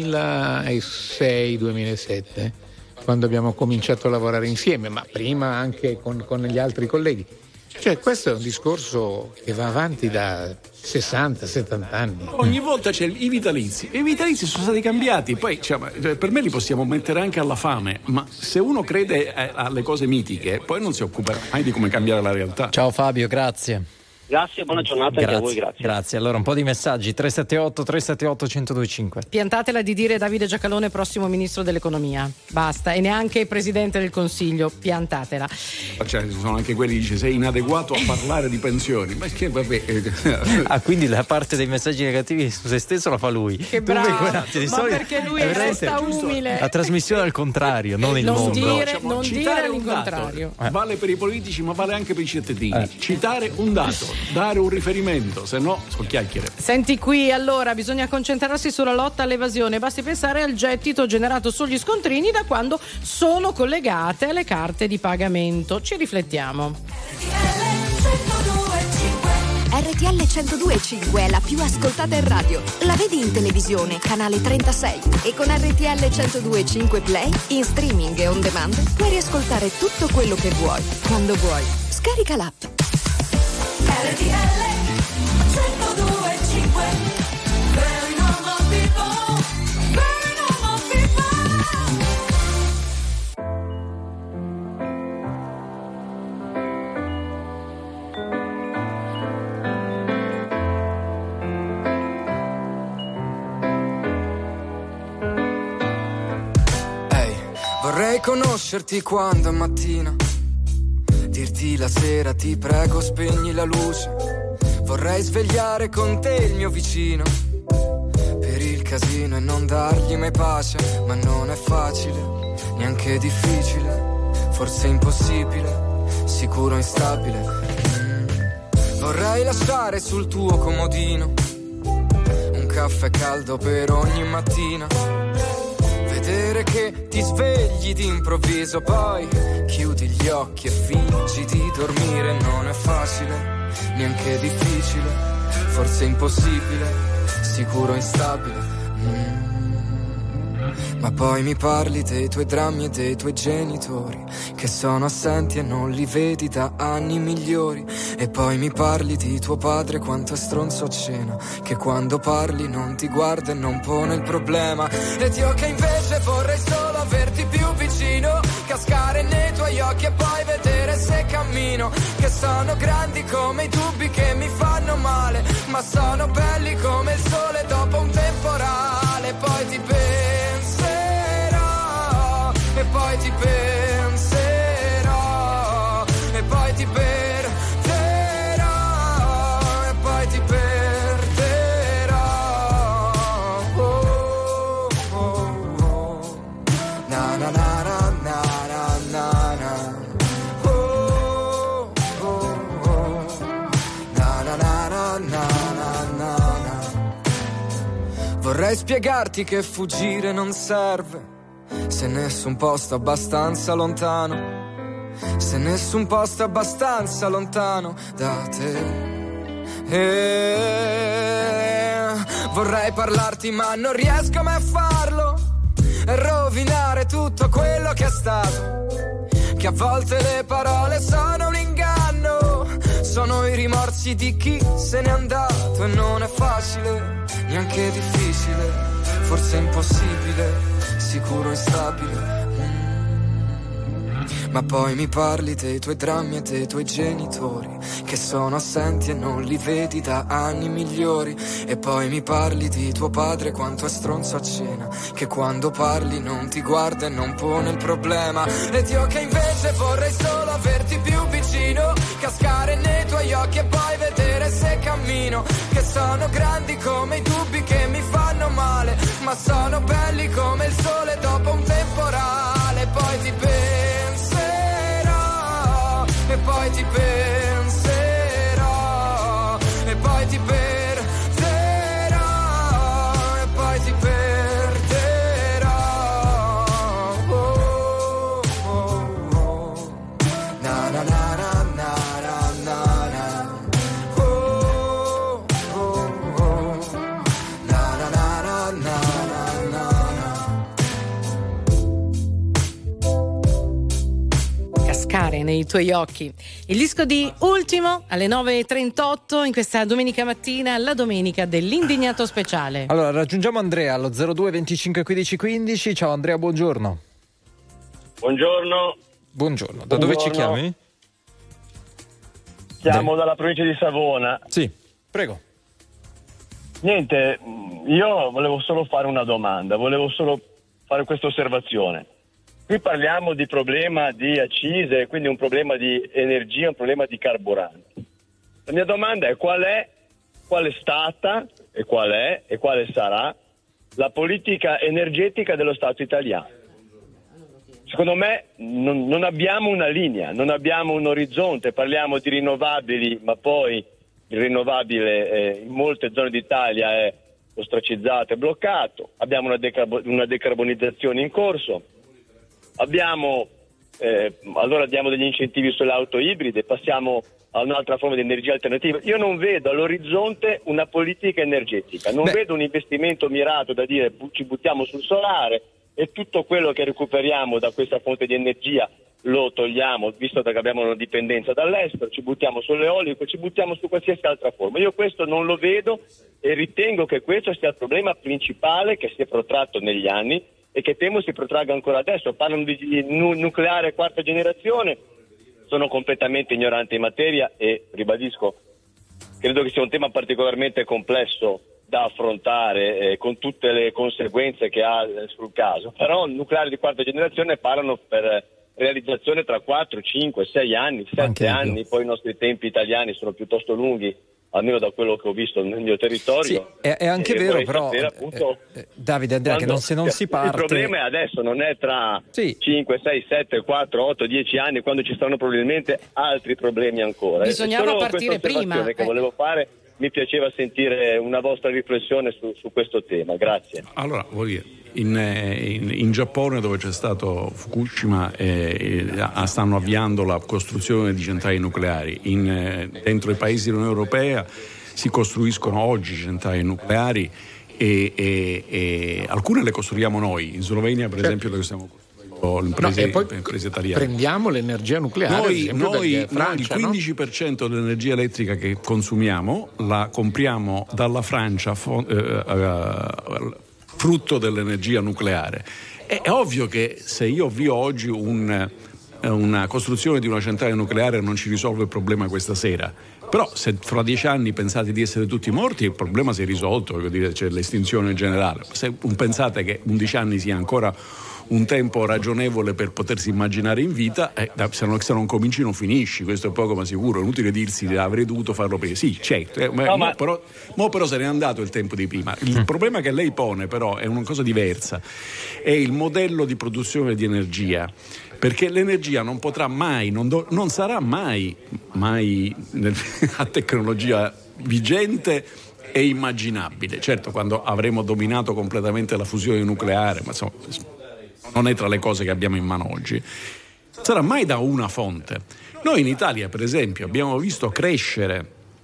duemilasei duemilasette, quando abbiamo cominciato a lavorare insieme, ma prima anche con, con gli altri colleghi. Cioè questo è un discorso che va avanti da sessanta settanta anni. Ogni volta c'è i vitalizi e i vitalizi sono stati cambiati, poi cioè, per me li possiamo mettere anche alla fame, ma se uno crede alle cose mitiche poi non si occupa mai di come cambiare la realtà. Ciao Fabio, grazie. Grazie, buona giornata Grazie, anche a voi, grazie. Grazie. Allora un po' di messaggi: tre sette otto tre sette otto uno zero due cinque. Piantatela di dire Davide Giacalone prossimo ministro dell'economia, basta, e neanche presidente del Consiglio, piantatela. Cioè, ci sono anche quelli che dice sei inadeguato a parlare di pensioni, ma che vabbè. Ah, quindi la parte dei messaggi negativi su se stesso la fa lui. Che Tu bravo, vedi, guardate, di ma solito perché lui è è veramente resta umile. la trasmissione al contrario, non il Non mondo. dire- Diciamo, non citare dire un all'incontrario. dato vale per i politici ma vale anche per i cittadini. Citare un dato, dare un riferimento, se no sono chiacchiere. Senti qui, allora bisogna concentrarsi sulla lotta all'evasione, basti pensare al gettito generato sugli scontrini da quando sono collegate alle carte di pagamento. Ci riflettiamo. R T L centodue e cinque è la più ascoltata in radio. La vedi in televisione, canale trentasei. E con R T L centodue e cinque Play, in streaming e on demand, puoi riascoltare tutto quello che vuoi, quando vuoi. Scarica l'app. R T L centodue e cinque. Very normal people. Very normal people. Vorrei conoscerti quando è mattina, dirti la sera ti prego spegni la luce. Vorrei svegliare con te il mio vicino, per il casino e non dargli mai pace. Ma non è facile, neanche difficile, forse impossibile, sicuro instabile. mm. Vorrei lasciare sul tuo comodino un caffè caldo per ogni mattina, vedere che ti svegli d'improvviso, poi chiudi gli occhi e fingi di dormire. Non è facile, neanche difficile, forse impossibile, sicuro instabile. mm. Ma poi mi parli dei tuoi drammi e dei tuoi genitori che sono assenti e non li vedi da anni migliori. E poi mi parli di tuo padre quanto è stronzo a cena, che quando parli non ti guarda e non pone il problema. Ed io che invece vorrei solo averti più vicino, cascare nei tuoi occhi e poi vedere se cammino. Che sono grandi come i dubbi che mi fanno male, ma sono belli come il sole dopo un temporale. Poi ti penserò, e poi ti penserò, e poi ti perderò, e poi ti perderò. Oh, oh, oh. Na na na na na na na. Oh, oh, oh. Na na na na na na na. Vorrei spiegarti che fuggire non serve, se nessun posto abbastanza lontano, se nessun posto abbastanza lontano da te. E vorrei parlarti ma non riesco mai a farlo, e rovinare tutto quello che è stato, che a volte le parole sono un inganno, sono i rimorsi di chi se n'è andato. E non è facile, neanche difficile, forse impossibile, sicuro instabile. mm. Ma poi mi parli dei tuoi drammi e dei tuoi genitori che sono assenti e non li vedi da anni migliori. E poi mi parli di tuo padre quanto è stronzo a cena, che quando parli non ti guarda e non pone il problema. Ed io che invece vorrei solo averti più vicino, cascare nei tuoi occhi e poi vedere se cammino. Che sono grandi come i dubbi che mi fanno male, ma sono belli come il sole dopo un temporale. Poi ti penserò, e poi ti penserò, e poi ti perderò, e poi ti perderò. Oh, oh, oh. Na na na na na na na. Oh, oh, oh. Na na na na na na na. Cascare nei tuoi occhi. Il disco di Ultimo alle nove e trentotto in questa domenica mattina, la domenica dell'indignato speciale. Allora raggiungiamo Andrea allo zero due venticinque quindici quindici. Ciao Andrea, buongiorno. Buongiorno. Buongiorno. Da Buongiorno. dove ci chiami? Siamo Dai. dalla provincia di Savona. Sì, prego. Niente, io volevo solo fare una domanda, volevo solo fare questa osservazione. Qui parliamo di problema di accise, quindi un problema di energia, un problema di carburanti. La mia domanda è qual è, qual è stata e qual è e quale sarà la politica energetica dello Stato italiano? Secondo me non, non abbiamo una linea, non abbiamo un orizzonte, parliamo di rinnovabili, ma poi il rinnovabile eh, in molte zone d'Italia è ostracizzato e bloccato, abbiamo una, decarbo- una decarbonizzazione in corso, abbiamo eh, allora diamo degli incentivi sulle auto ibride, passiamo a un'altra forma di energia alternativa. Io non vedo all'orizzonte una politica energetica, non Beh. vedo un investimento mirato da dire ci buttiamo sul solare e tutto quello che recuperiamo da questa fonte di energia lo togliamo, visto che abbiamo una dipendenza dall'estero, ci buttiamo sull'eolico, ci buttiamo su qualsiasi altra forma. Io questo non lo vedo e ritengo che questo sia il problema principale che si è protratto negli anni e che temo si protragga ancora adesso. Parlano di nu- nucleare quarta generazione, sono completamente ignorante in materia e ribadisco, credo che sia un tema particolarmente complesso da affrontare eh, con tutte le conseguenze che ha eh, sul caso, però il nucleare di quarta generazione parlano per realizzazione tra quattro, cinque, sei anni, sette anni, poi i nostri tempi italiani sono piuttosto lunghi, almeno da quello che ho visto nel mio territorio. Sì, è, è anche e vero, però sapere, appunto, eh, Davide Andrea, quando, che non, se non si parte... Il problema è adesso, non è tra sì. cinque, sei, sette, quattro, otto, dieci anni, quando ci saranno probabilmente altri problemi ancora. Bisognava partire prima. Che eh. volevo fare, mi piaceva sentire una vostra riflessione su, su questo tema. Grazie. Allora, vuol dire, in, in, in Giappone, dove c'è stato Fukushima, eh, eh, stanno avviando la costruzione di centrali nucleari. In, eh, dentro i paesi dell'Unione Europea si costruiscono oggi centrali nucleari e, e, e alcune le costruiamo noi. In Slovenia, per esempio, le stiamo costruendo l'impresa, no, e poi l'impresa italiana. Prendiamo l'energia nucleare. Noi, esempio, noi, Francia, noi il quindici per cento no? dell'energia elettrica che consumiamo la compriamo dalla Francia, fo- eh, eh, frutto dell'energia nucleare. È, è ovvio che se io avvio oggi un, una costruzione di una centrale nucleare non ci risolve il problema questa sera. Però se fra dieci anni pensate di essere tutti morti, il problema si è risolto, voglio dire, c'è l'estinzione generale. Se pensate che undici anni sia ancora un tempo ragionevole per potersi immaginare in vita, eh, se, non, se non cominci non finisci, questo è poco ma sicuro. È inutile dirsi avrei dovuto farlo prima. Sì, certo, eh, no, ma... mo, però, mo però se n'è andato il tempo di prima. Il problema che lei pone però è una cosa diversa, è il modello di produzione di energia, perché l'energia non potrà mai, non, do, non sarà mai, mai nel, a tecnologia vigente e immaginabile. Certo, quando avremo dominato completamente la fusione nucleare, ma insomma non è tra le cose che abbiamo in mano oggi, sarà mai da una fonte. Noi in Italia, per esempio, abbiamo visto crescere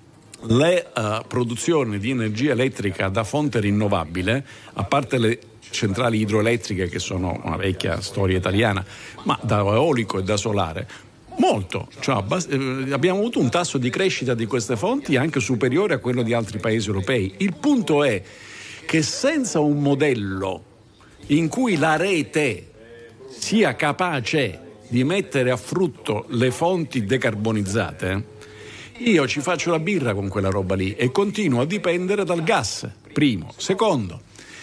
le uh, produzioni di energia elettrica da fonte rinnovabile, a parte le centrali idroelettriche che sono una vecchia storia italiana, ma da eolico e da solare, molto. Cioè, abbast- eh, abbiamo avuto un tasso di crescita di queste fonti anche superiore a quello di altri paesi europei. Il punto è che senza un modello in cui la rete sia capace di mettere a frutto le fonti decarbonizzate, io ci faccio la birra con quella roba lì e continuo a dipendere dal gas, primo. Secondo,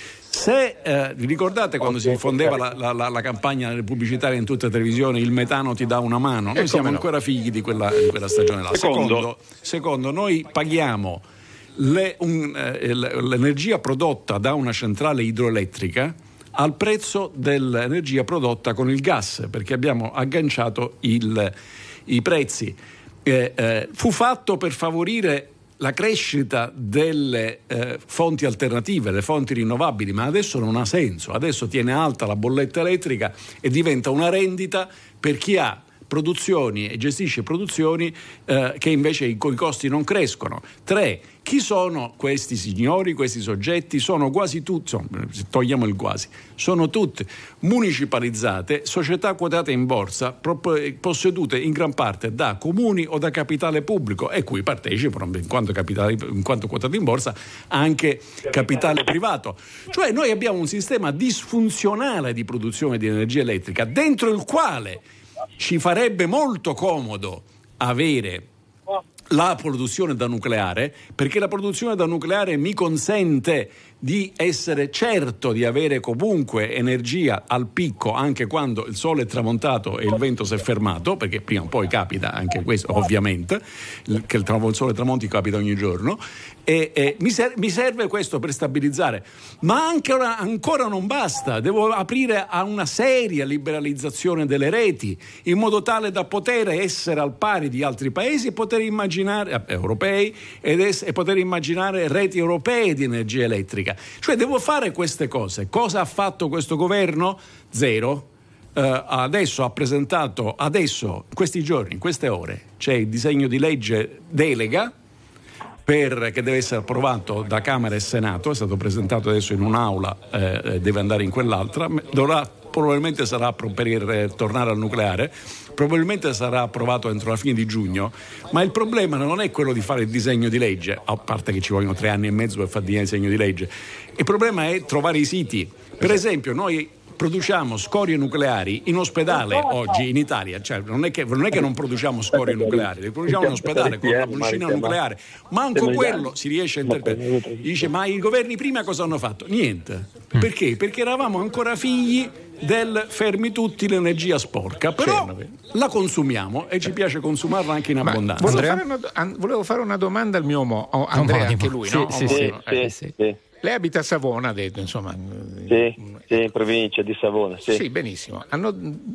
se eh, vi ricordate quando si diffondeva la, la, la, la campagna pubblicitaria in tutte le televisioni, il metano ti dà una mano, noi siamo no. ancora figli di quella, di quella stagione là. Secondo, secondo, secondo noi paghiamo le, un, eh, l'energia prodotta da una centrale idroelettrica al prezzo dell'energia prodotta con il gas, perché abbiamo agganciato il, i prezzi. Eh, eh, fu fatto per favorire la crescita delle eh, fonti alternative, le fonti rinnovabili, ma adesso non ha senso. Adesso tiene alta la bolletta elettrica e diventa una rendita per chi ha produzioni e gestisce produzioni eh, che invece i, i costi non crescono. Tre, chi sono questi signori, questi soggetti? Sono quasi tutti, insomma, togliamo il quasi, sono tutte municipalizzate, società quotate in borsa, possedute in gran parte da comuni o da capitale pubblico e cui partecipano, in quanto, capitale, in quanto quotate in borsa, anche capitale privato. Cioè noi abbiamo un sistema disfunzionale di produzione di energia elettrica dentro il quale ci farebbe molto comodo avere la produzione da nucleare, perché la produzione da nucleare mi consente di essere certo di avere comunque energia al picco anche quando il sole è tramontato e il vento si è fermato, perché prima o poi capita anche questo, ovviamente, che il, tra- il sole tramonti capita ogni giorno, e, e mi, ser- mi serve questo per stabilizzare, ma anche ora, ancora non basta, devo aprire a una seria liberalizzazione delle reti in modo tale da poter essere al pari di altri paesi e poter immaginare immaginare eh, europei ed es- e poter immaginare reti europee di energia elettrica. Cioè devo fare queste cose. Cosa ha fatto questo governo? Zero. Uh, adesso ha presentato, adesso, in questi giorni, in queste ore, c'è il disegno di legge delega per, che deve essere approvato da Camera e Senato, è stato presentato adesso in un'aula, eh, deve andare in quell'altra, dovrà, probabilmente sarà per eh, tornare al nucleare, probabilmente sarà approvato entro la fine di giugno, ma il problema non è quello di fare il disegno di legge, a parte che ci vogliono tre anni e mezzo per fare il disegno di legge, il problema è trovare i siti. Per esempio noi produciamo scorie nucleari in ospedale oggi in Italia, cioè non è che non, è che non produciamo scorie nucleari, le produciamo in ospedale con la bollicina nucleare, manco quello si riesce a interpretare. Dice, ma i governi prima cosa hanno fatto? Niente. Perché? Perché eravamo ancora figli del fermi tutti, l'energia sporca, però la consumiamo e ci piace consumarla anche in abbondanza. Volevo fare, una, volevo fare una domanda al mio uomo, oh, Andrea, anche lui, sì, no? Sì, sì, eh, sì, sì. Lei abita a Savona, ha detto, insomma. Sì, sì, in provincia di Savona. Sì, sì benissimo. Hanno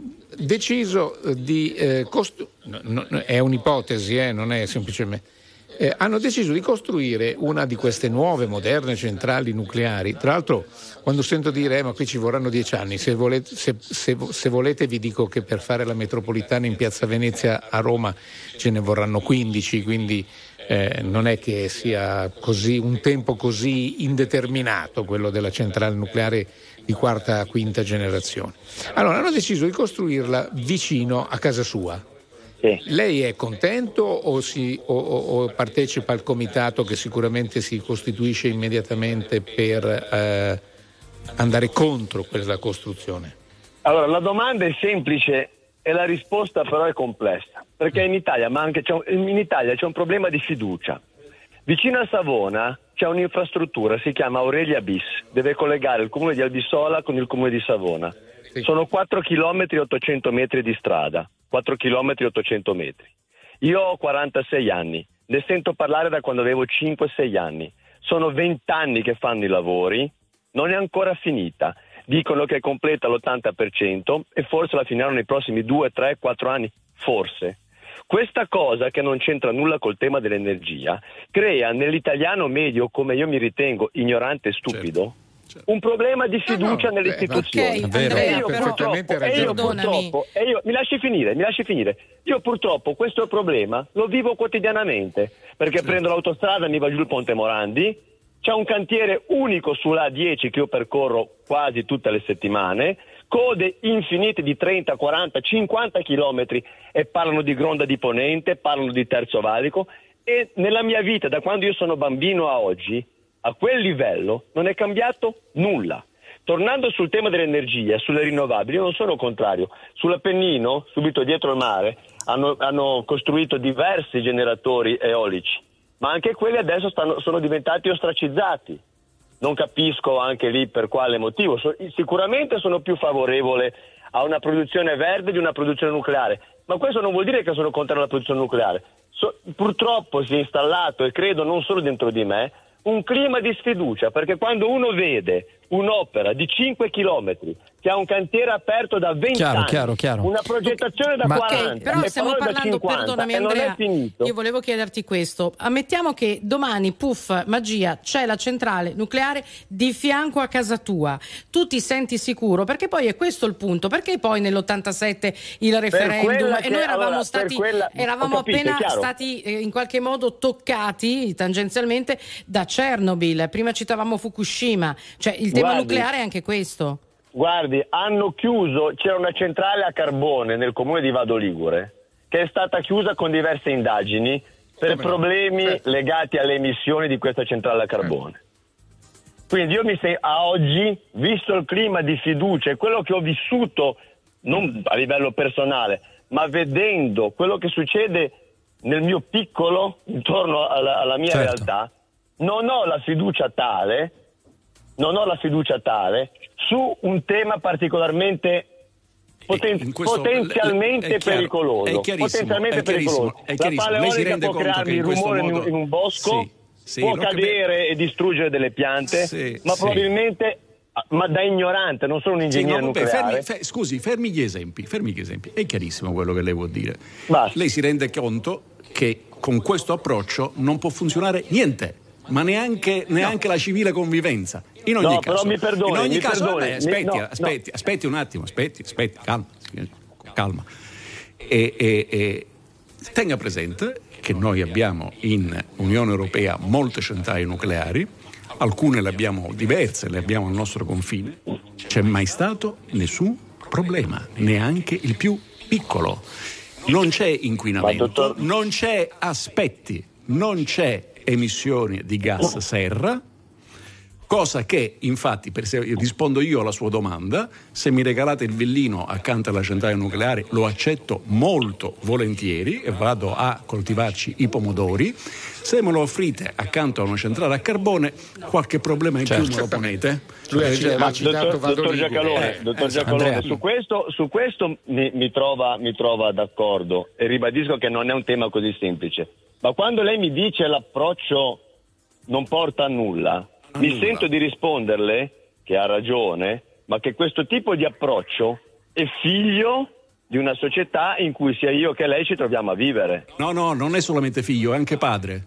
deciso di eh, costru- no, no, è un'ipotesi, eh, non è semplicemente. Eh, hanno deciso di costruire una di queste nuove moderne centrali nucleari. Tra l'altro, quando sento dire eh, ma qui ci vorranno dieci anni, se volete, se, se, se volete vi dico che per fare la metropolitana in Piazza Venezia a Roma ce ne vorranno quindici, quindi Eh, non è che sia così un tempo così indeterminato quello della centrale nucleare di quarta quinta generazione. Allora hanno deciso di costruirla vicino a casa sua. Sì. Lei è contento o, si, o, o, o partecipa al comitato che sicuramente si costituisce immediatamente per eh, andare contro quella costruzione? Allora, la domanda è semplice e la risposta però è complessa, perché in Italia, ma anche c'è un, in Italia c'è un problema di fiducia. Vicino a Savona c'è un'infrastruttura, si chiama Aurelia Bis, deve collegare il comune di Albissola con il comune di Savona. Sì. Sono quattro chilometri e ottocento metri di strada, quattro chilometri e ottocento metri. Io ho quarantasei anni, ne sento parlare da quando avevo cinque sei anni. Sono venti anni che fanno i lavori, non è ancora finita. Dicono che è completa l'ottanta per cento e forse la finiranno nei prossimi due, tre, quattro anni, forse. Questa cosa, che non c'entra nulla col tema dell'energia, crea nell'italiano medio, come io mi ritengo ignorante e stupido, certo, certo. un problema di fiducia no, no, nelle istituzioni. Okay, Andrea, e io purtroppo, e io purtroppo e io, mi lasci finire, mi lasci finire. Io purtroppo questo problema lo vivo quotidianamente, perché certo. prendo l'autostrada e mi va giù il Ponte Morandi. C'è un cantiere unico sulla A dieci che io percorro quasi tutte le settimane, code infinite di trenta, quaranta, cinquanta chilometri e parlano di Gronda di Ponente, parlano di Terzo Valico e nella mia vita, da quando io sono bambino a oggi, a quel livello non è cambiato nulla. Tornando sul tema dell'energia, sulle rinnovabili, io non sono contrario. Sull'Appennino, subito dietro il mare, hanno, hanno costruito diversi generatori eolici. Ma anche quelli adesso stanno, sono diventati ostracizzati. Non capisco anche lì per quale motivo. So, sicuramente sono più favorevole a una produzione verde di una produzione nucleare, ma questo non vuol dire che sono contrario alla produzione nucleare. So, purtroppo si è installato, e credo non solo dentro di me, un clima di sfiducia, perché quando uno vede un'opera di cinque chilometri che ha un cantiere aperto da venti chiaro, anni, chiaro, chiaro. una progettazione da Ma quaranta, okay, però e stiamo poi parlando, da cinquanta, perdonami e non Andrea, è finito. io volevo chiederti questo. Ammettiamo che domani, puff, magia, c'è la centrale nucleare di fianco a casa tua, tu ti senti sicuro? Perché poi è questo il punto, perché poi nell'ottantasette il referendum e noi eravamo allora, stati quella, eravamo capito, appena stati eh, in qualche modo toccati tangenzialmente da Chernobyl, prima citavamo Fukushima, cioè il tema Guardi, nucleare è anche questo. Guardi, hanno chiuso, c'era una centrale a carbone nel comune di Vado Ligure che è stata chiusa con diverse indagini per Come problemi no? certo. legati alle emissioni di questa centrale a carbone. Quindi io mi sei, a oggi, visto il clima di fiducia e quello che ho vissuto non a livello personale, ma vedendo quello che succede nel mio piccolo intorno alla, alla mia certo. realtà, non ho la fiducia tale non ho la fiducia tale su un tema particolarmente poten- questo, potenzialmente è chiaro, pericoloso. È potenzialmente è pericoloso. È la palla eolica può crearmi il rumore in, modo... in un bosco, sì, sì, può cadere che... e distruggere delle piante, sì, ma sì. probabilmente, ma da ignorante, non sono un ingegnere sì, no, vabbè, nucleare. Fermi, fer- scusi, fermi gli esempi, fermi gli esempi. È chiarissimo quello che lei vuol dire. Basta. Lei si rende conto che con questo approccio non può funzionare niente. Ma neanche, neanche no. la civile convivenza. In ogni no, caso, però mi perdoni, in ogni mi caso perdoni, vabbè, aspetti, mi, no, aspetti, no. aspetti un attimo, aspetti, aspetti, calma, calma. E, e, e tenga presente che noi abbiamo in Unione Europea molte centrali nucleari, alcune le abbiamo diverse, le abbiamo al nostro confine. C'è mai stato nessun problema, neanche il più piccolo. Non c'è inquinamento, dottor... non c'è aspetti, non c'è emissioni di gas serra, cosa che infatti, per se rispondo io alla sua domanda, se mi regalate il villino accanto alla centrale nucleare lo accetto molto volentieri e vado a coltivarci i pomodori. Se me lo offrite accanto a una centrale a carbone, qualche problema in certo. più me lo ponete. Lui ha Ma, citato dottor, dottor Giacalone, eh, dottor eh, Giacalone su questo, su questo mi, mi, trova, mi trova d'accordo e ribadisco che non è un tema così semplice. Ma quando lei mi dice l'approccio non porta a nulla, a mi nulla. sento di risponderle che ha ragione, ma che questo tipo di approccio è figlio di una società in cui sia io che lei ci troviamo a vivere. No, no, non è solamente figlio, è anche padre.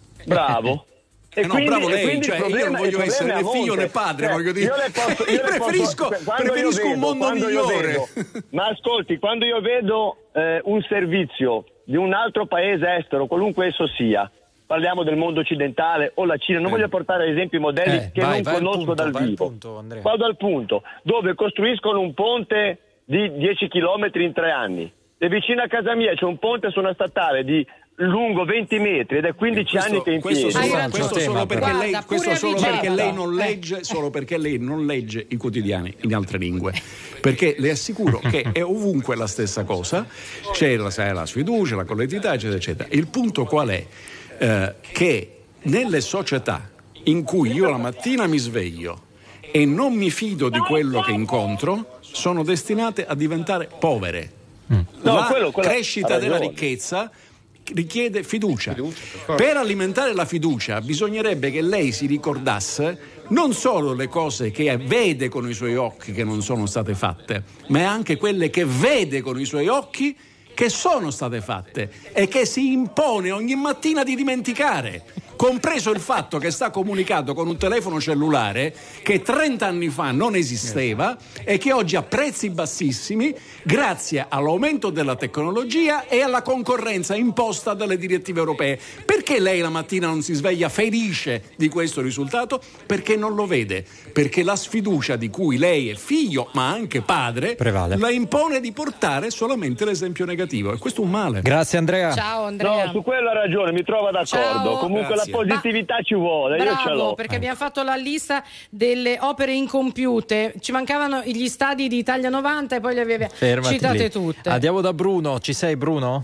Bravo. E eh no, quindi, bravo lei, cioè problema, io non voglio essere né figlio né padre, cioè, voglio dire. Io, le posso, io, io le preferisco, posso, preferisco vedo, un mondo migliore. Vedo, ma ascolti, quando io vedo eh, un servizio di un altro paese estero, qualunque esso sia, parliamo del mondo occidentale o la Cina, non eh. voglio portare esempi modelli eh, che vai, non vai conosco punto, dal vivo. Al punto, Vado al punto, dove costruiscono un ponte di dieci chilometri in tre anni. E vicino a casa mia c'è un ponte su una statale di lungo venti metri ed è quindici questo, anni che è in piedi. Questo solo, questo solo perché Guarda, lei, questo solo perché lei non legge, eh. solo perché lei non legge i quotidiani in altre lingue. Perché le assicuro che è ovunque la stessa cosa, c'è la, la sfiducia, la collettività, eccetera, eccetera. Il punto qual è? Eh, che nelle società in cui io la mattina mi sveglio e non mi fido di quello che incontro, sono destinate a diventare povere. No, la quello, quello crescita della ricchezza richiede fiducia. fiducia per, per alimentare la fiducia bisognerebbe che lei si ricordasse non solo le cose che vede con i suoi occhi che non sono state fatte, ma anche quelle che vede con i suoi occhi che sono state fatte e che si impone ogni mattina di dimenticare, compreso il fatto che sta comunicato con un telefono cellulare che trenta anni fa non esisteva e che oggi ha prezzi bassissimi grazie all'aumento della tecnologia e alla concorrenza imposta dalle direttive europee. Perché lei la mattina non si sveglia felice di questo risultato? Perché non lo vede, perché la sfiducia di cui lei è figlio ma anche padre prevale. La impone di portare solamente l'esempio negativo e questo è un male. Grazie Andrea. Ciao Andrea. No, su quello ha ragione, mi trova d'accordo. Ciao. Comunque Grazie. la positività Ma, ci vuole, bravo, io ce l'ho. Perché abbiamo fatto la lista delle opere incompiute, ci mancavano gli stadi di Italia novanta e poi le aveva Fermati citate lì. tutte. Andiamo da Bruno, ci sei Bruno?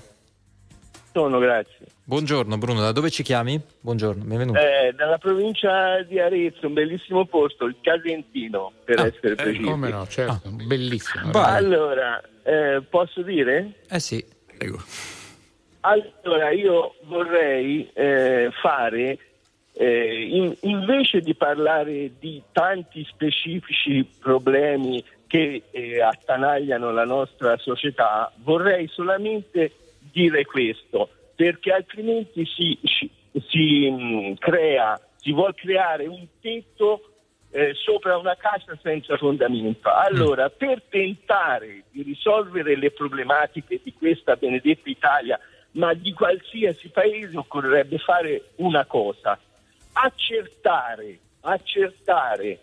Sono, grazie. Buongiorno Bruno, da dove ci chiami? Buongiorno, benvenuto. Eh, dalla provincia di Arezzo, un bellissimo posto, il Casentino, per Ah, essere eh, precisi. come no, certo, Ah. bellissimo. Vai. Allora, eh, posso dire? Eh sì. Prego. Allora, io vorrei eh, fare, eh, in- invece di parlare di tanti specifici problemi che eh, attanagliano la nostra società, vorrei solamente dire questo, perché altrimenti si, si, si mh, crea, si vuol creare un tetto eh, sopra una casa senza fondamento. Allora, per tentare di risolvere le problematiche di questa benedetta Italia, ma di qualsiasi paese, occorrerebbe fare una cosa: accertare, accertare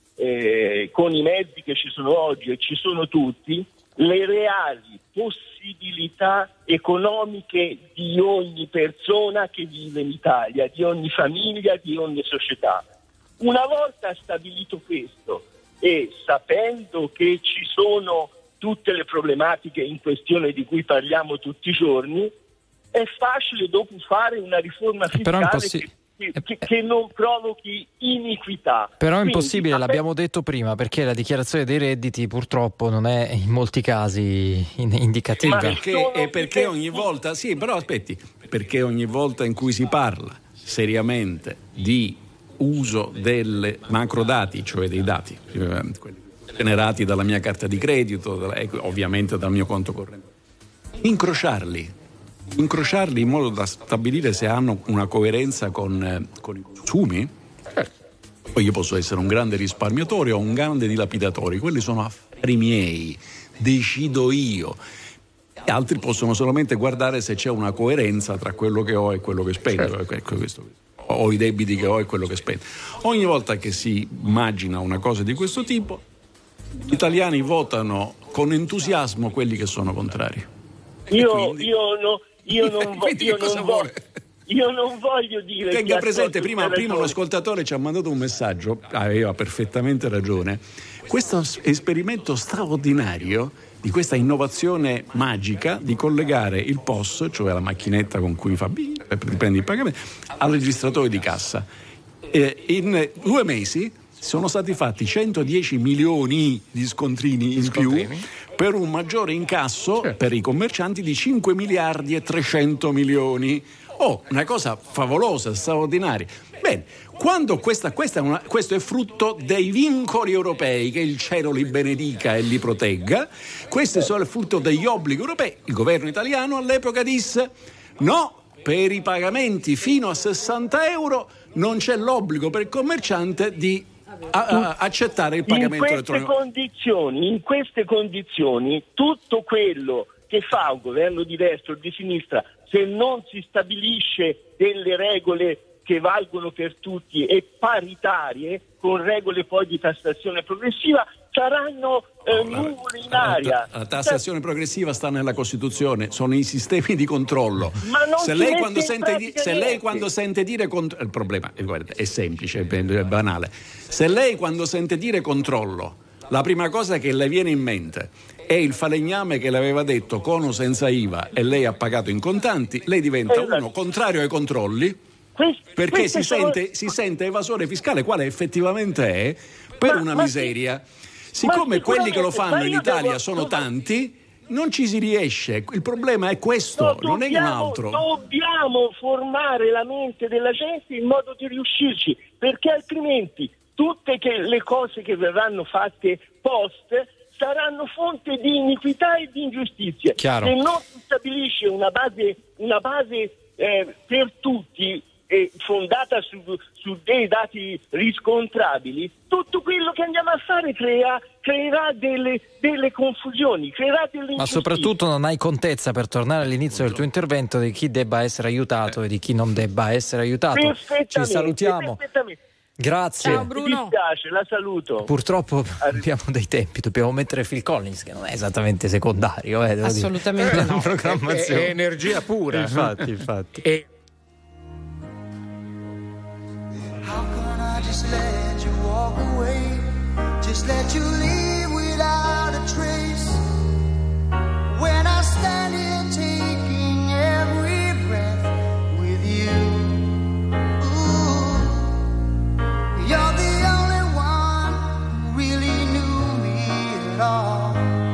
eh, con i mezzi che ci sono oggi, e ci sono tutti, le reali possibilità economiche di ogni persona che vive in Italia, di ogni famiglia, di ogni società. Una volta stabilito questo e sapendo che ci sono tutte le problematiche in questione di cui parliamo tutti i giorni, è facile dopo fare una riforma Però è fiscale impossi- che, che, che non provochi iniquità. Però è Quindi, impossibile, sapendo- l'abbiamo detto prima, perché la dichiarazione dei redditi purtroppo non è in molti casi in- indicativa. Ma- Perché, sono e perché ogni difetti. volta, sì, però aspetti, perché ogni volta in cui si parla seriamente di uso delle macrodati, cioè dei dati eh, quelli generati dalla mia carta di credito, dalla- ecco, ovviamente dal mio conto corrente, incrociarli incrociarli in modo da stabilire se hanno una coerenza con, eh, con i consumi. Poi io posso essere un grande risparmiatore o un grande dilapidatore, quelli sono affari miei, decido io. Altri possono solamente guardare se c'è una coerenza tra quello che ho e quello che spendo. Ecco, questo, o i debiti che ho e quello che spendo. Ogni volta che si immagina una cosa di questo tipo, gli italiani votano con entusiasmo quelli che sono contrari. Io, quindi... io, no, io non, vo- io non voglio. Io non voglio dire. Tenga presente, prima, prima un ascoltatore ci ha mandato un messaggio, aveva perfettamente ragione. Questo esperimento straordinario di questa innovazione magica di collegare il P O S, cioè la macchinetta con cui fa prendi il pagamento, al registratore di cassa. E in due mesi sono stati fatti centodieci milioni di scontrini in scontrini. più per un maggiore incasso, certo, per i commercianti di cinque miliardi e trecento milioni. Oh, una cosa favolosa, straordinaria. Bene, quando questa, questa è una, questo è frutto dei vincoli europei, che il cielo li benedica e li protegga, questo è il frutto degli obblighi europei. Il governo italiano all'epoca disse no, per i pagamenti fino a sessanta euro non c'è l'obbligo per il commerciante di a, a, accettare il pagamento in elettronico. Condizioni, in queste condizioni tutto quello che fa un governo di destra o di sinistra, se non si stabilisce delle regole che valgono per tutti e paritarie, con regole poi di tassazione progressiva, saranno eh, nuvole in aria. La, la tassazione progressiva sta nella Costituzione, sono i sistemi di controllo. Ma non se si lei mette quando in sente di, se lei niente. quando sente dire contro, il problema eh, guarda, è semplice, è banale. Se lei quando sente dire controllo, la prima cosa che le viene in mente è il falegname che le aveva detto con o senza I V A e lei ha pagato in contanti, lei diventa esatto. uno contrario ai controlli, Quest- perché si, sono... sente, si sente evasore fiscale, quale effettivamente è, per ma, una ma miseria. sì, Siccome quelli che lo fanno in Italia devo... sono tanti, non ci si riesce. Il problema è questo, no, non dobbiamo, è un altro. Dobbiamo formare la mente della gente in modo di riuscirci, perché altrimenti tutte che le cose che verranno fatte post saranno fonte di iniquità e di ingiustizia. Chiaro. Se non si stabilisce una base, una base eh, per tutti, eh, fondata su, su dei dati riscontrabili, tutto quello che andiamo a fare crea, creerà delle, delle confusioni, creerà delle Ma ingiustizie. soprattutto non hai contezza, per tornare all'inizio del tuo intervento, di chi debba essere aiutato e di chi non debba essere aiutato. Perfettamente, Ci salutiamo. perfettamente. Grazie. Ciao Bruno. Mi dispiace, la saluto. Purtroppo abbiamo dei tempi, dobbiamo mettere Phil Collins, che non è esattamente secondario, eh, devo Assolutamente dire. no. Programmazione. È, è energia pura. Infatti, infatti. E How can I just let you walk away? Just let you leave without a trace. When I stand here taking every breath with you. Ooh, you're the only one who really knew me at all.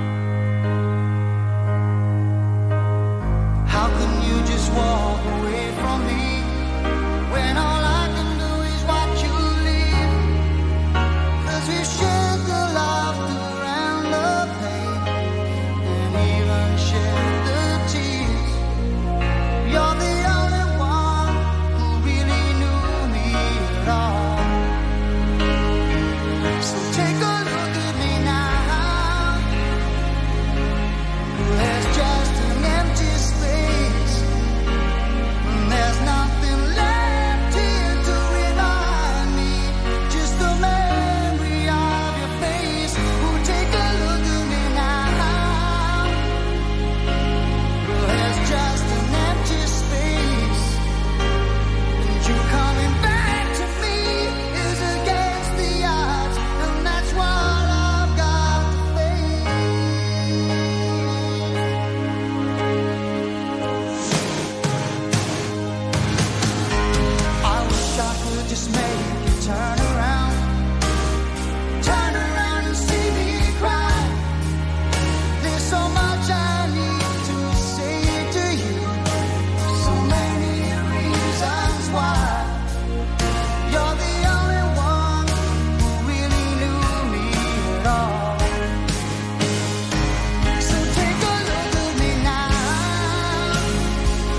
How can you just walk away from me when all I can do is watch you leave? 'Cause we shared the laughter and the pain, and even shared the tears. You're the only one who really knew me at all. So take a look at me now. There's just an empty space. There's nothing left here to remind me. Just the memory of your face. Oh, take a look at me now. There's just an empty space. And you coming back to me is against the odds. And that's what I've got to face. I wish I could just make you turn around. Turn around and see me cry. There's so much I need to say to you. So many reasons why. You're the only one who really knew me at all. So take a look at me now.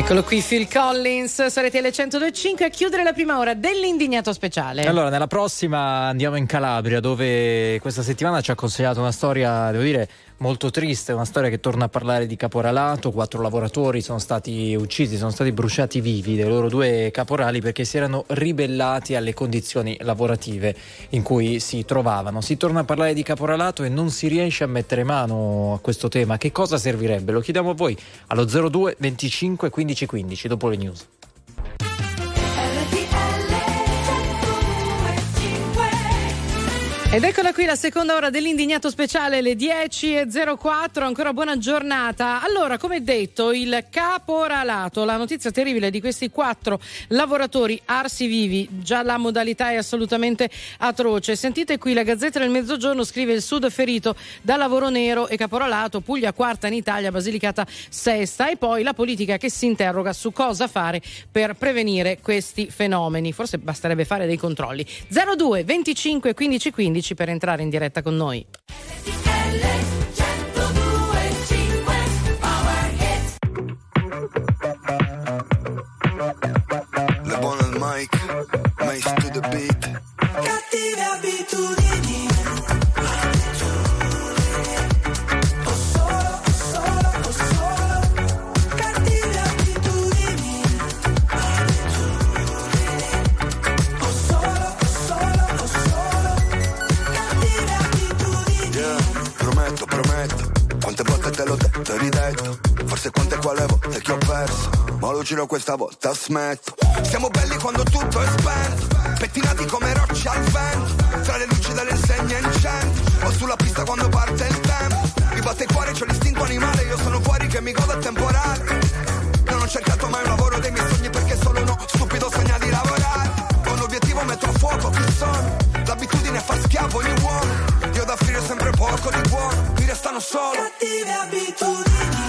Eccolo qui Phil Collins, sarete alle centodue e cinque a chiudere la prima ora dell'Indignato Speciale. Allora, nella prossima andiamo in Calabria, dove questa settimana ci ha consegnato una storia, devo dire, molto triste, una storia che torna a parlare di caporalato. Quattro lavoratori sono stati uccisi, sono stati bruciati vivi dai loro due caporali perché si erano ribellati alle condizioni lavorative in cui si trovavano. Si torna a parlare di caporalato e non si riesce a mettere mano a questo tema. Che cosa servirebbe? Lo chiediamo a voi allo zero due venticinque quindici quindici dopo le news. Ed eccola qui la seconda ora dell'Indignato Speciale, le dieci e zero quattro, ancora buona giornata. Allora, come detto, il caporalato, la notizia terribile di questi quattro lavoratori arsi vivi, già la modalità è assolutamente atroce. Sentite qui, la Gazzetta del Mezzogiorno scrive: il Sud ferito da lavoro nero e caporalato, Puglia quarta in Italia, Basilicata sesta. E poi la politica che si interroga su cosa fare per prevenire questi fenomeni. Forse basterebbe fare dei controlli. zero due venticinque quindici quindici per entrare in diretta con noi. Le buone al mic, mais to the beat. Cattive abitudini. Ho solo, ho solo, ho solo. Cattive abitudini. Ho solo, ho solo, ho solo. Cattive abitudini. Yeah, prometto, prometto. Quante volte te l'ho detto e ridetto. Forse quante quale volte che ho perso. Ma lo giro questa volta smetto. Siamo belli quando tutto è spento, pettinati come rocce al vento, tra le luci delle insegne incenti, o sulla pista quando parte il tempo. Mi batte il cuore, c'ho l'istinto animale, io sono fuori che mi godo il temporale. Non ho cercato mai un lavoro dei miei sogni perché solo uno stupido sogna di lavorare. Ho un obiettivo, metto a fuoco chi sono. L'abitudine fa schiavo ogni uomo. Io da offrire sempre poco di buono, mi restano solo cattive abitudini.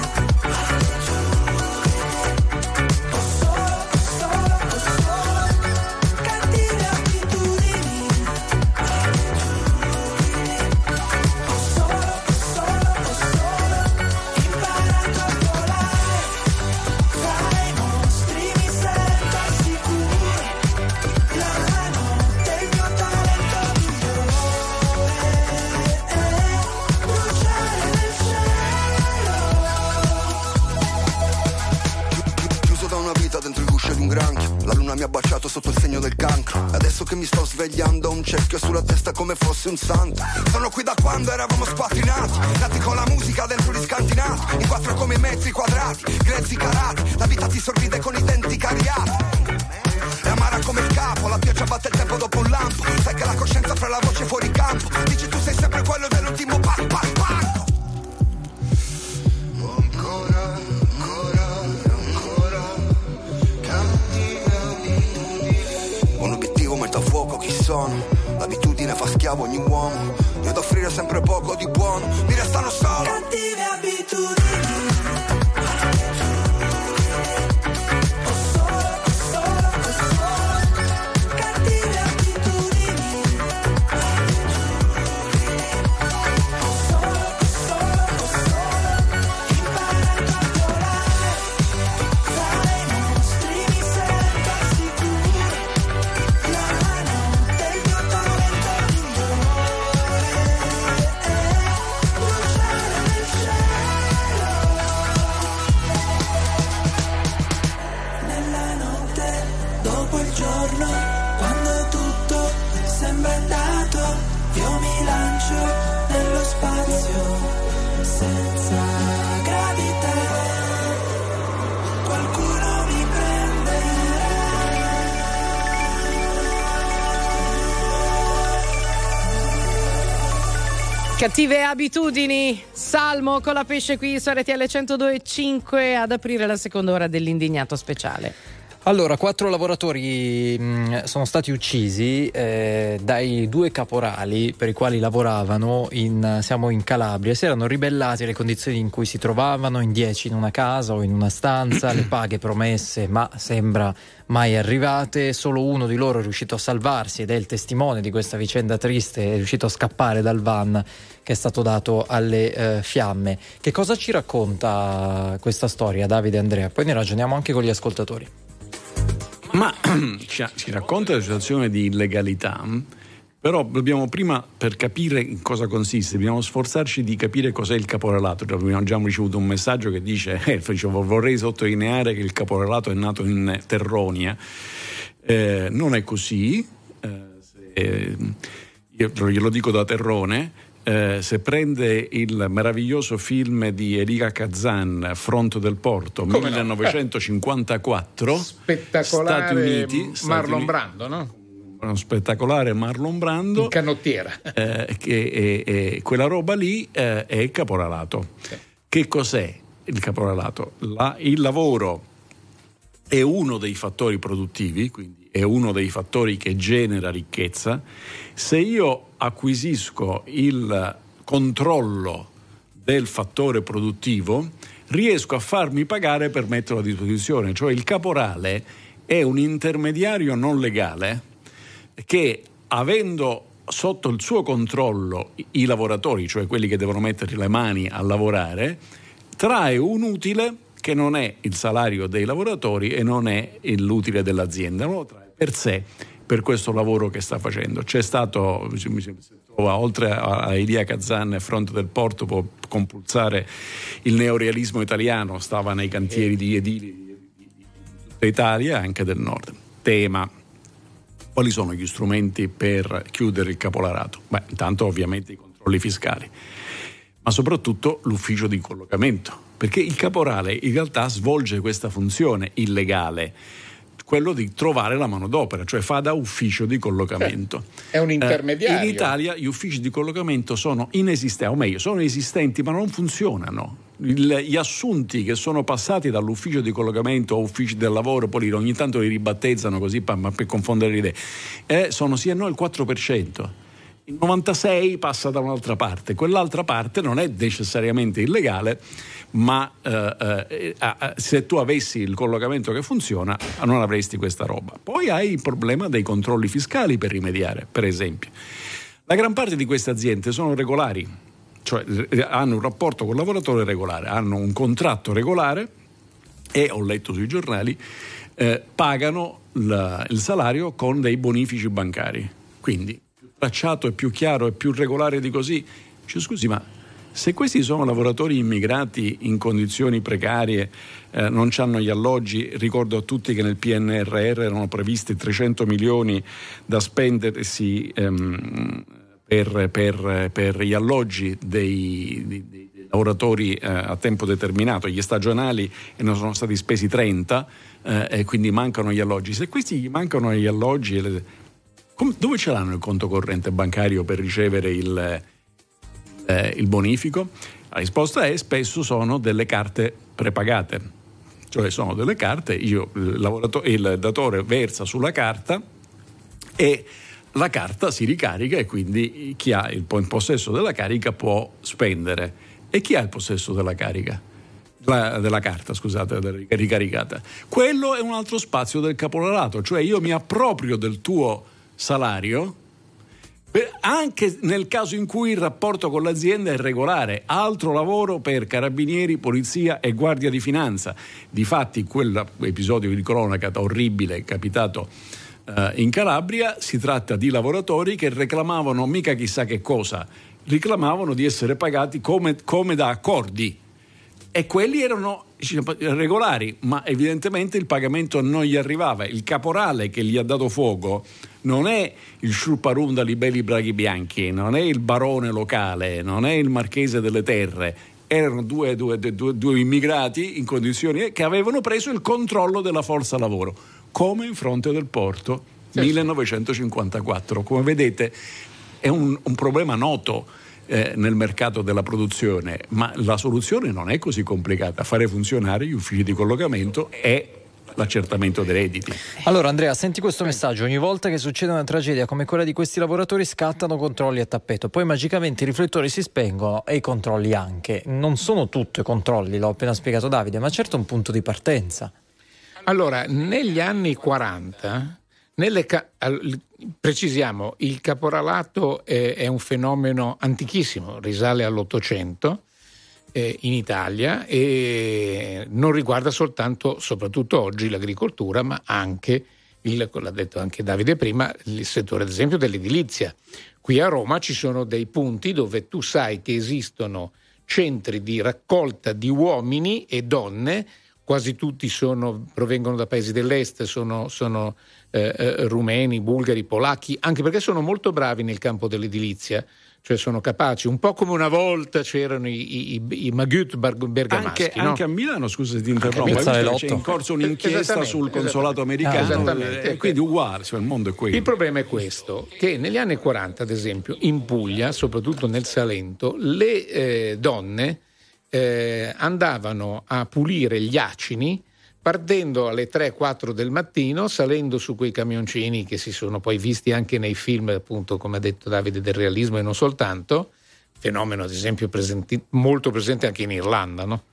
La luna mi ha baciato sotto il segno del cancro. Adesso che mi sto svegliando ho un cerchio sulla testa come fosse un santo. Sono qui da quando eravamo squatrinati, nati con la musica dentro gli scantinati, in quattro come i metri quadrati, grezzi carati. La vita ti sorride con i denti cariati. È amara come il capo, la pioggia batte il tempo dopo un lampo. Sai che la coscienza fra la voce fuori campo. Dici tu sei sempre quello dell'ultimo pac pac pac. Ancora, ancora, ancora. Un obiettivo, metto a fuoco chi sono. L'abitudine fa schiavo ogni uomo. Io ad offrire sempre poco di buono, mi restano solo cattive abitudini. Cattive abitudini, Salmo con la pesce qui su R T L centodue e cinque ad aprire la seconda ora dell'Indignato Speciale. Allora, quattro lavoratori mh, sono stati uccisi eh, dai due caporali per i quali lavoravano in, siamo in Calabria. Si erano ribellati alle condizioni in cui si trovavano, in dieci in una casa o in una stanza, le paghe promesse ma sembra mai arrivate. Solo uno di loro è riuscito a salvarsi ed è il testimone di questa vicenda triste, è riuscito a scappare dal van che è stato dato alle eh, fiamme. Che cosa ci racconta questa storia, Davide e Andrea? Poi ne ragioniamo anche con gli ascoltatori. Ma ci, ci racconta la situazione di illegalità, però dobbiamo prima, per capire in cosa consiste, dobbiamo sforzarci di capire cos'è il caporalato. Abbiamo già ricevuto un messaggio che dice eh, vorrei sottolineare che il caporalato è nato in Terronia. Eh, non è così, eh, se, io glielo dico da terrone. Eh, se prende il meraviglioso film di Elia Kazan, Fronte del Porto, come millenovecentocinquantaquattro, no? Spettacolare. Stati Uniti, Stati Marlon Uniti, Brando, no? Uno spettacolare Marlon Brando in canottiera. Eh, che, e, e quella roba lì eh, è il caporalato. Sì. Che cos'è il caporalato? La, il lavoro è uno dei fattori produttivi, quindi è uno dei fattori che genera ricchezza. Se io acquisisco il controllo del fattore produttivo, riesco a farmi pagare per metterlo a disposizione. Cioè il caporale è un intermediario non legale che, avendo sotto il suo controllo i lavoratori, cioè quelli che devono mettere le mani a lavorare, trae un utile che non è il salario dei lavoratori e non è l'utile dell'azienda, lo trae per sé, per questo lavoro che sta facendo. C'è stato, mi trova, oltre a Elia Kazan e Fronte del Porto, può compulsare il neorealismo italiano, stava nei cantieri di edili di tutta Italia, anche del nord. Tema: quali sono gli strumenti per chiudere il caporalato? Beh, intanto ovviamente i controlli fiscali, ma soprattutto l'ufficio di collocamento, perché il caporale in realtà svolge questa funzione illegale, quello di trovare la manodopera, cioè fa da ufficio di collocamento. È un intermediario. Eh, in Italia gli uffici di collocamento sono inesistenti, o meglio, sono esistenti ma non funzionano. Il, gli assunti che sono passati dall'ufficio di collocamento o uffici del lavoro, poi ogni tanto li ribattezzano così per, per confondere le idee, eh, sono sì e no il quattro per cento. Il novantasei passa da un'altra parte, quell'altra parte non è necessariamente illegale, ma eh, eh, eh, se tu avessi il collocamento che funziona non avresti questa roba. Poi hai il problema dei controlli fiscali per rimediare. Per esempio, la gran parte di queste aziende sono regolari, cioè hanno un rapporto col lavoratore regolare, hanno un contratto regolare e, ho letto sui giornali, eh, pagano la, il salario con dei bonifici bancari. Quindi tracciato e più chiaro e più regolare di così. Cioè, scusi, ma se questi sono lavoratori immigrati in condizioni precarie, eh, non hanno gli alloggi, ricordo a tutti che nel P N R R erano previsti trecento milioni da spendersi ehm, per, per, per gli alloggi dei, dei, dei lavoratori eh, a tempo determinato, gli stagionali, e ne sono stati spesi trenta, eh, e quindi mancano gli alloggi. Se questi gli mancano gli alloggi, le, come, dove ce l'hanno il conto corrente bancario per ricevere il Eh, il bonifico? La risposta è: spesso sono delle carte prepagate, cioè sono delle carte, io, il, lavoratore, il datore versa sulla carta e la carta si ricarica, e quindi chi ha il, il possesso della carica può spendere. E chi ha il possesso della carica? La, della carta, scusate, ricaricata. Quello è un altro spazio del caporalato, cioè io mi approprio del tuo salario, anche nel caso in cui il rapporto con l'azienda è regolare. Altro lavoro per carabinieri, polizia e guardia di finanza. Difatti quell'episodio di cronaca orribile capitato eh, in Calabria, si tratta di lavoratori che reclamavano mica chissà che cosa, reclamavano di essere pagati come, come da accordi, e quelli erano regolari, ma evidentemente il pagamento non gli arrivava. Il caporale che gli ha dato fuoco non è il Sciurparunda Libelli Braghi Bianchi, non è il barone locale, non è il marchese delle terre, erano due, due, due, due immigrati in condizioni che avevano preso il controllo della forza lavoro, come in Fronte del Porto, sì, millenovecentocinquantaquattro. Come vedete è un, un problema noto Eh, nel mercato della produzione, ma la soluzione non è così complicata. Fare funzionare gli uffici di collocamento è l'accertamento dei redditi. Allora Andrea, senti questo messaggio: ogni volta che succede una tragedia come quella di questi lavoratori scattano controlli a tappeto, poi magicamente i riflettori si spengono e i controlli anche. Non sono tutti i controlli, l'ho appena spiegato Davide, ma certo è un punto di partenza. Allora, negli anni quaranta, nelle ca- precisiamo, il caporalato è, è un fenomeno antichissimo, risale all'Ottocento eh, in Italia e non riguarda soltanto, soprattutto oggi, l'agricoltura, ma anche, il, l'ha detto anche Davide prima, il settore ad esempio dell'edilizia. Qui a Roma ci sono dei punti dove tu sai che esistono centri di raccolta di uomini e donne, quasi tutti sono, provengono da paesi dell'est, sono, sono eh, eh, rumeni, bulgari, polacchi, anche perché sono molto bravi nel campo dell'edilizia, cioè sono capaci, un po' come una volta c'erano i, i, i Magut bergamaschi. Anche, no? anche a Milano, scusa se ti interrompo, c'è in corso un'inchiesta sul consolato americano, esattamente. E quindi uguale, cioè, il mondo è quello. Il problema è questo, che negli anni quaranta, ad esempio, in Puglia, soprattutto nel Salento, le eh, donne Eh, andavano a pulire gli acini partendo alle tre quattro del mattino, salendo su quei camioncini che si sono poi visti anche nei film, appunto, come ha detto Davide, del realismo e non soltanto, fenomeno ad esempio presenti, molto presente anche in Irlanda, no?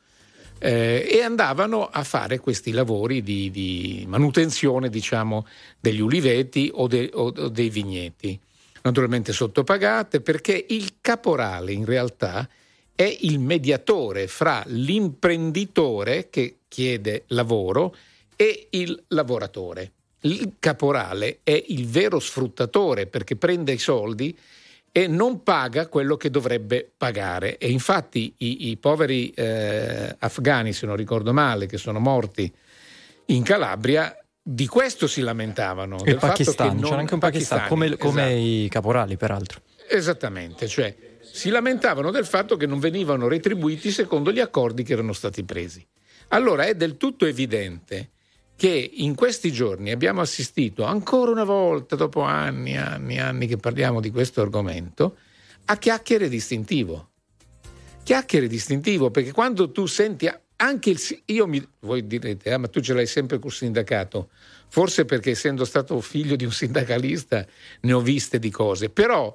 Eh, e andavano a fare questi lavori di, di manutenzione, diciamo, degli uliveti o, de, o, o dei vigneti, naturalmente sottopagate, perché il caporale in realtà è il mediatore fra l'imprenditore che chiede lavoro e il lavoratore. Il caporale è il vero sfruttatore perché prende i soldi e non paga quello che dovrebbe pagare. E infatti i, i poveri eh, afghani, se non ricordo male, che sono morti in Calabria, di questo si lamentavano. E il Pakistan, c'era anche un Pakistan, come, come esatto. i caporali peraltro. Esattamente, cioè si lamentavano del fatto che non venivano retribuiti secondo gli accordi che erano stati presi. Allora è del tutto evidente che in questi giorni abbiamo assistito ancora una volta, dopo anni, anni, anni che parliamo di questo argomento, a chiacchiere distintivo. Chiacchiere distintivo, perché quando tu senti anche il... Io mi... Voi direte, ah, ma tu ce l'hai sempre col sindacato. Forse perché essendo stato figlio di un sindacalista ne ho viste di cose, però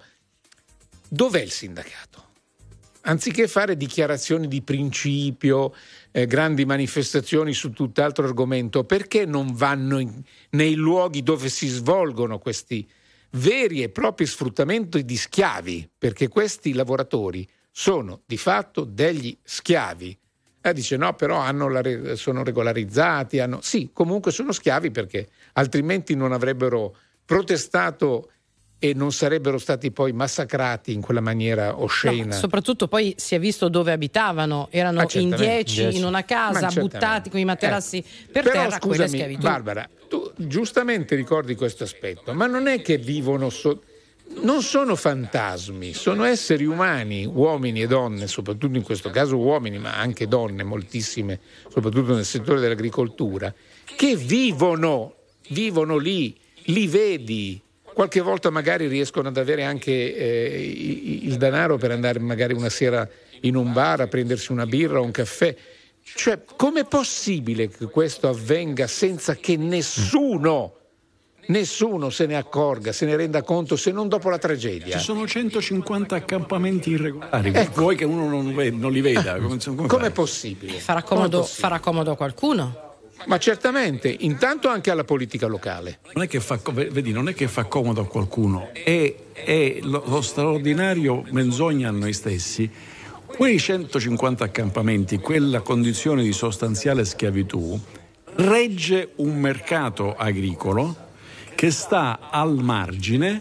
dov'è il sindacato? Anziché fare dichiarazioni di principio, eh, grandi manifestazioni su tutt'altro argomento, perché non vanno in, nei luoghi dove si svolgono questi veri e propri sfruttamenti di schiavi? Perché questi lavoratori sono di fatto degli schiavi. Eh, dice no, però hanno la, sono regolarizzati, hanno... sì, comunque sono schiavi perché altrimenti non avrebbero protestato e non sarebbero stati poi massacrati in quella maniera oscena. No, soprattutto poi si è visto dove abitavano, erano in dieci in una casa, buttati con i materassi eh. per Però, terra, quella schiavitù. Barbara, tu giustamente ricordi questo aspetto, ma non è che vivono so- non sono fantasmi, sono esseri umani, uomini e donne, soprattutto in questo caso uomini, ma anche donne, moltissime, soprattutto nel settore dell'agricoltura, che vivono, vivono lì, li vedi. Qualche volta magari riescono ad avere anche eh, il denaro per andare magari una sera in un bar a prendersi una birra o un caffè. Cioè, com'è possibile che questo avvenga senza che nessuno, nessuno se ne accorga, se ne renda conto, se non dopo la tragedia? Ci sono centocinquanta accampamenti irregolari, ecco. Vuoi che uno non, non li veda? Come, come com'è possibile? Farà comodo, farà comodo a qualcuno? Ma certamente, intanto anche alla politica locale. Non è che fa, vedi, non è che fa comodo a qualcuno, è, è lo, lo straordinario menzogna a noi stessi. Quei centocinquanta accampamenti, quella condizione di sostanziale schiavitù, regge un mercato agricolo che sta al margine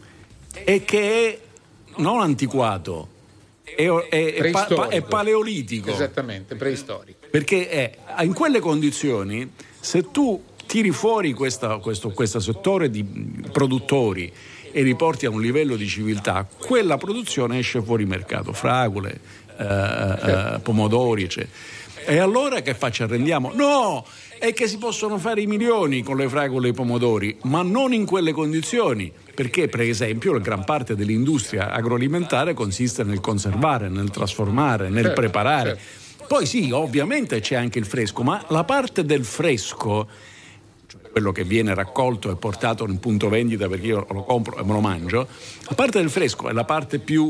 e che è non antiquato, è, è, è, pa, è paleolitico. Esattamente, preistorico. Perché è, in quelle condizioni, se tu tiri fuori questa, questo, questo settore di produttori e li porti a un livello di civiltà, quella produzione esce fuori mercato, fragole, eh, eh, pomodori, eccetera. E allora che faccia? Arrendiamo? No! È che si possono fare i milioni con le fragole e i pomodori, ma non in quelle condizioni, perché per esempio la gran parte dell'industria agroalimentare consiste nel conservare, nel trasformare, nel preparare. Poi sì, ovviamente c'è anche il fresco, ma la parte del fresco quello che viene raccolto e portato in punto vendita perché io lo compro e me lo mangio, la parte del fresco è la parte più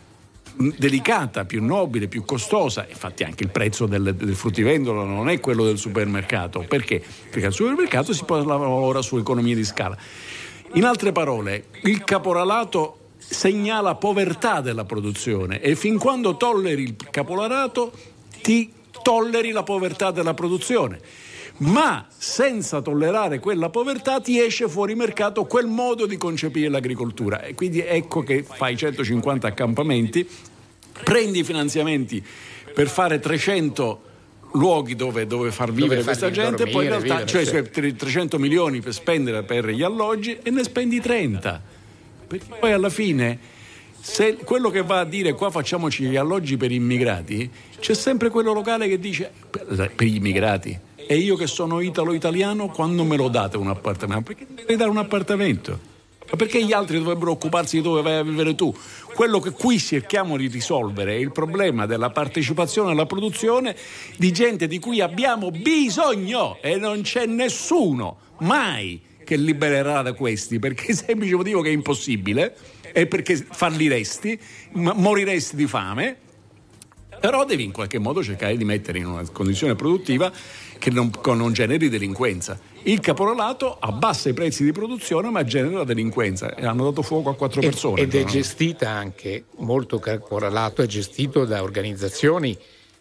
delicata, più nobile, più costosa. Infatti anche il prezzo del, del fruttivendolo non è quello del supermercato. Perché? Perché al supermercato si può lavorare su economie di scala. In altre parole, il caporalato segnala povertà della produzione e fin quando tolleri il caporalato ti tolleri la povertà della produzione. Ma senza tollerare quella povertà ti esce fuori mercato quel modo di concepire l'agricoltura. E quindi ecco che fai centocinquanta accampamenti, prendi i finanziamenti per fare trecento luoghi dove, dove far vivere dove questa gente, dormire, poi in realtà vivere, cioè sì. trecento milioni per spendere per gli alloggi e ne spendi trenta. Perché poi alla fine, se quello che va a dire qua facciamoci gli alloggi per immigrati, c'è sempre quello locale che dice per, per gli immigrati. E io che sono italo-italiano, quando me lo date un appartamento? Perché devi dare un appartamento? Ma perché gli altri dovrebbero occuparsi di dove vai a vivere tu? Quello che qui cerchiamo di risolvere è il problema della partecipazione alla produzione di gente di cui abbiamo bisogno e non c'è nessuno mai che libererà da questi, perché il semplice motivo che è impossibile è perché falliresti, moriresti di fame. Però devi in qualche modo cercare di mettere in una condizione produttiva che non, non generi delinquenza. Il caporalato abbassa i prezzi di produzione ma genera delinquenza e hanno dato fuoco a quattro persone. Ed è gestita anche, molto caporalato è gestito da organizzazioni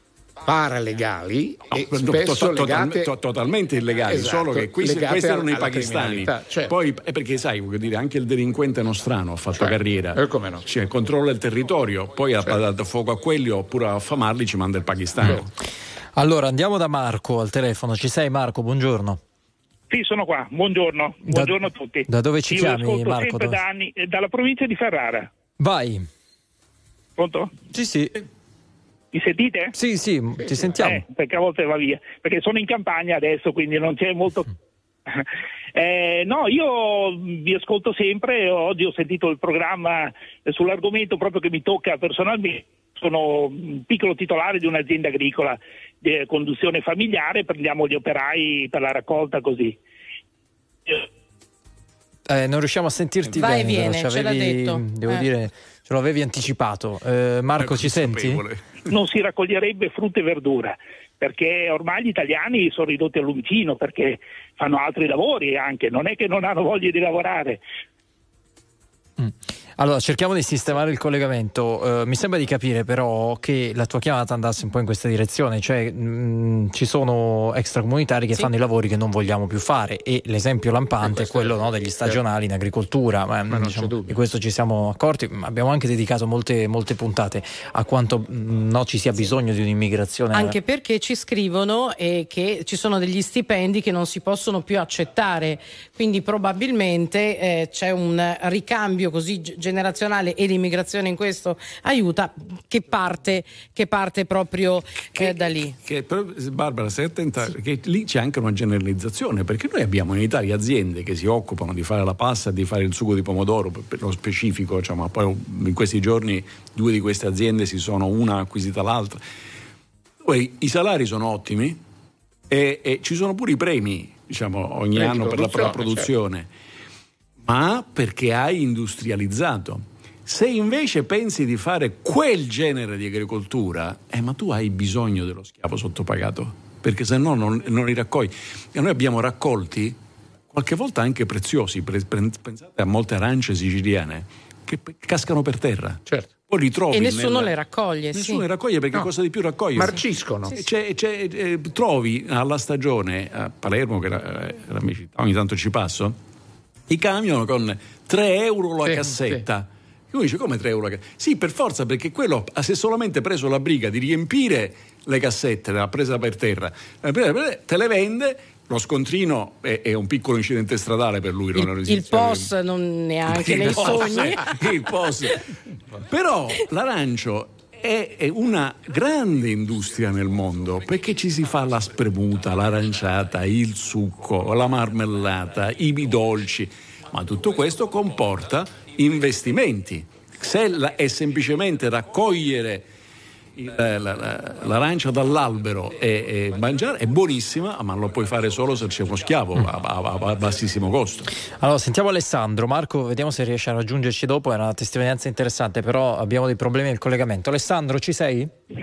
paralegali no, e spesso to- to- legate to- totalmente illegali, esatto, solo che qui, questi erano i pakistani. Certo. Poi è perché sai, voglio dire, anche il delinquente nostrano ha fatto certo. carriera, e come no? Cioè, controlla il territorio, poi certo. ha dato fuoco a quelli oppure a affamarli ci manda il Pakistan. Certo. Allora andiamo da Marco al telefono. Ci sei Marco? Buongiorno. Sì, sono qua. Buongiorno. Buongiorno da, a tutti. Da dove ci Io chiami ascolto Marco? sempre Dove? da anni, eh, dalla provincia di Ferrara. Vai. Pronto? Sì, sì. Mi sentite? Sì, sì, ti sentiamo. Eh, perché a volte va via. Perché sono in campagna adesso, quindi non c'è molto... Eh, no, io vi ascolto sempre. Oggi ho sentito il programma sull'argomento proprio che mi tocca personalmente. Sono un piccolo titolare di un'azienda agricola di conduzione familiare, prendiamo gli operai per la raccolta così. Eh, non riusciamo a sentirti Vai bene. viene, ce l'ha l'avevi, detto. Devo Eh. dire, ce l'avevi anticipato. Eh, Marco, ci senti? Non si raccoglierebbe frutta e verdura, perché ormai gli italiani sono ridotti al lumicino, perché fanno altri lavori anche, non è che non hanno voglia di lavorare. Mm. Allora, cerchiamo di sistemare il collegamento. Uh, mi sembra di capire però che la tua chiamata andasse un po' in questa direzione, cioè mh, ci sono extracomunitari che sì. fanno i lavori che non vogliamo più fare e l'esempio lampante è quello no, degli stagionali in agricoltura, ma, ma diciamo, di questo ci siamo accorti, abbiamo anche dedicato molte, molte puntate a quanto mh, no, ci sia bisogno di un'immigrazione. Anche perché ci scrivono eh, che ci sono degli stipendi che non si possono più accettare, quindi probabilmente eh, c'è un ricambio così generazionale e l'immigrazione in questo aiuta, che parte, che parte proprio che, eh, da lì. Che, però, Barbara, stai attenta, sì. Perché lì c'è anche una generalizzazione, perché noi abbiamo in Italia aziende che si occupano di fare la pasta, di fare il sugo di pomodoro, per lo specifico, diciamo, poi in questi giorni due di queste aziende si sono una acquisita l'altra. Poi i salari sono ottimi e, e ci sono pure i premi, diciamo, ogni premi anno per la, per la produzione. Certo. Ma perché hai industrializzato. Se invece pensi di fare quel genere di agricoltura, eh, ma tu hai bisogno dello schiavo sottopagato, perché se no non, non li raccogli. E noi abbiamo raccolti, qualche volta anche preziosi, pensate a molte arance siciliane, che cascano per terra. Certo. Poi li trovi e nessuno nella... le raccoglie. Nessuno sì. le raccoglie perché no. costa di più raccogliere. Marciscono. Sì. C'è, c'è, eh, trovi alla stagione, a Palermo, che era, era la mia città, ogni tanto ci passo, i camion con tre euro la sì, cassetta. Sì. Uno dice come tre euro la cassetta? Sì, per forza, perché quello si è solamente preso la briga di riempire le cassette, l'ha presa per terra, te le vende. Lo scontrino è, è un piccolo incidente stradale per lui. Il, non il P O S non neanche nei sogni. Il P O S. Però l'arancio è, è una grande industria nel mondo, perché ci si fa la spremuta, l'aranciata, il succo, la marmellata, i bidolci, ma tutto questo comporta investimenti. Se è semplicemente raccogliere il, la, la, l'arancia dall'albero e, e mangiare è buonissima, ma lo puoi fare solo se c'è uno schiavo a, a, a bassissimo costo. Allora sentiamo Alessandro. Marco, vediamo se riesce a raggiungerci dopo, era una testimonianza interessante, però abbiamo dei problemi nel collegamento. Alessandro, ci sei?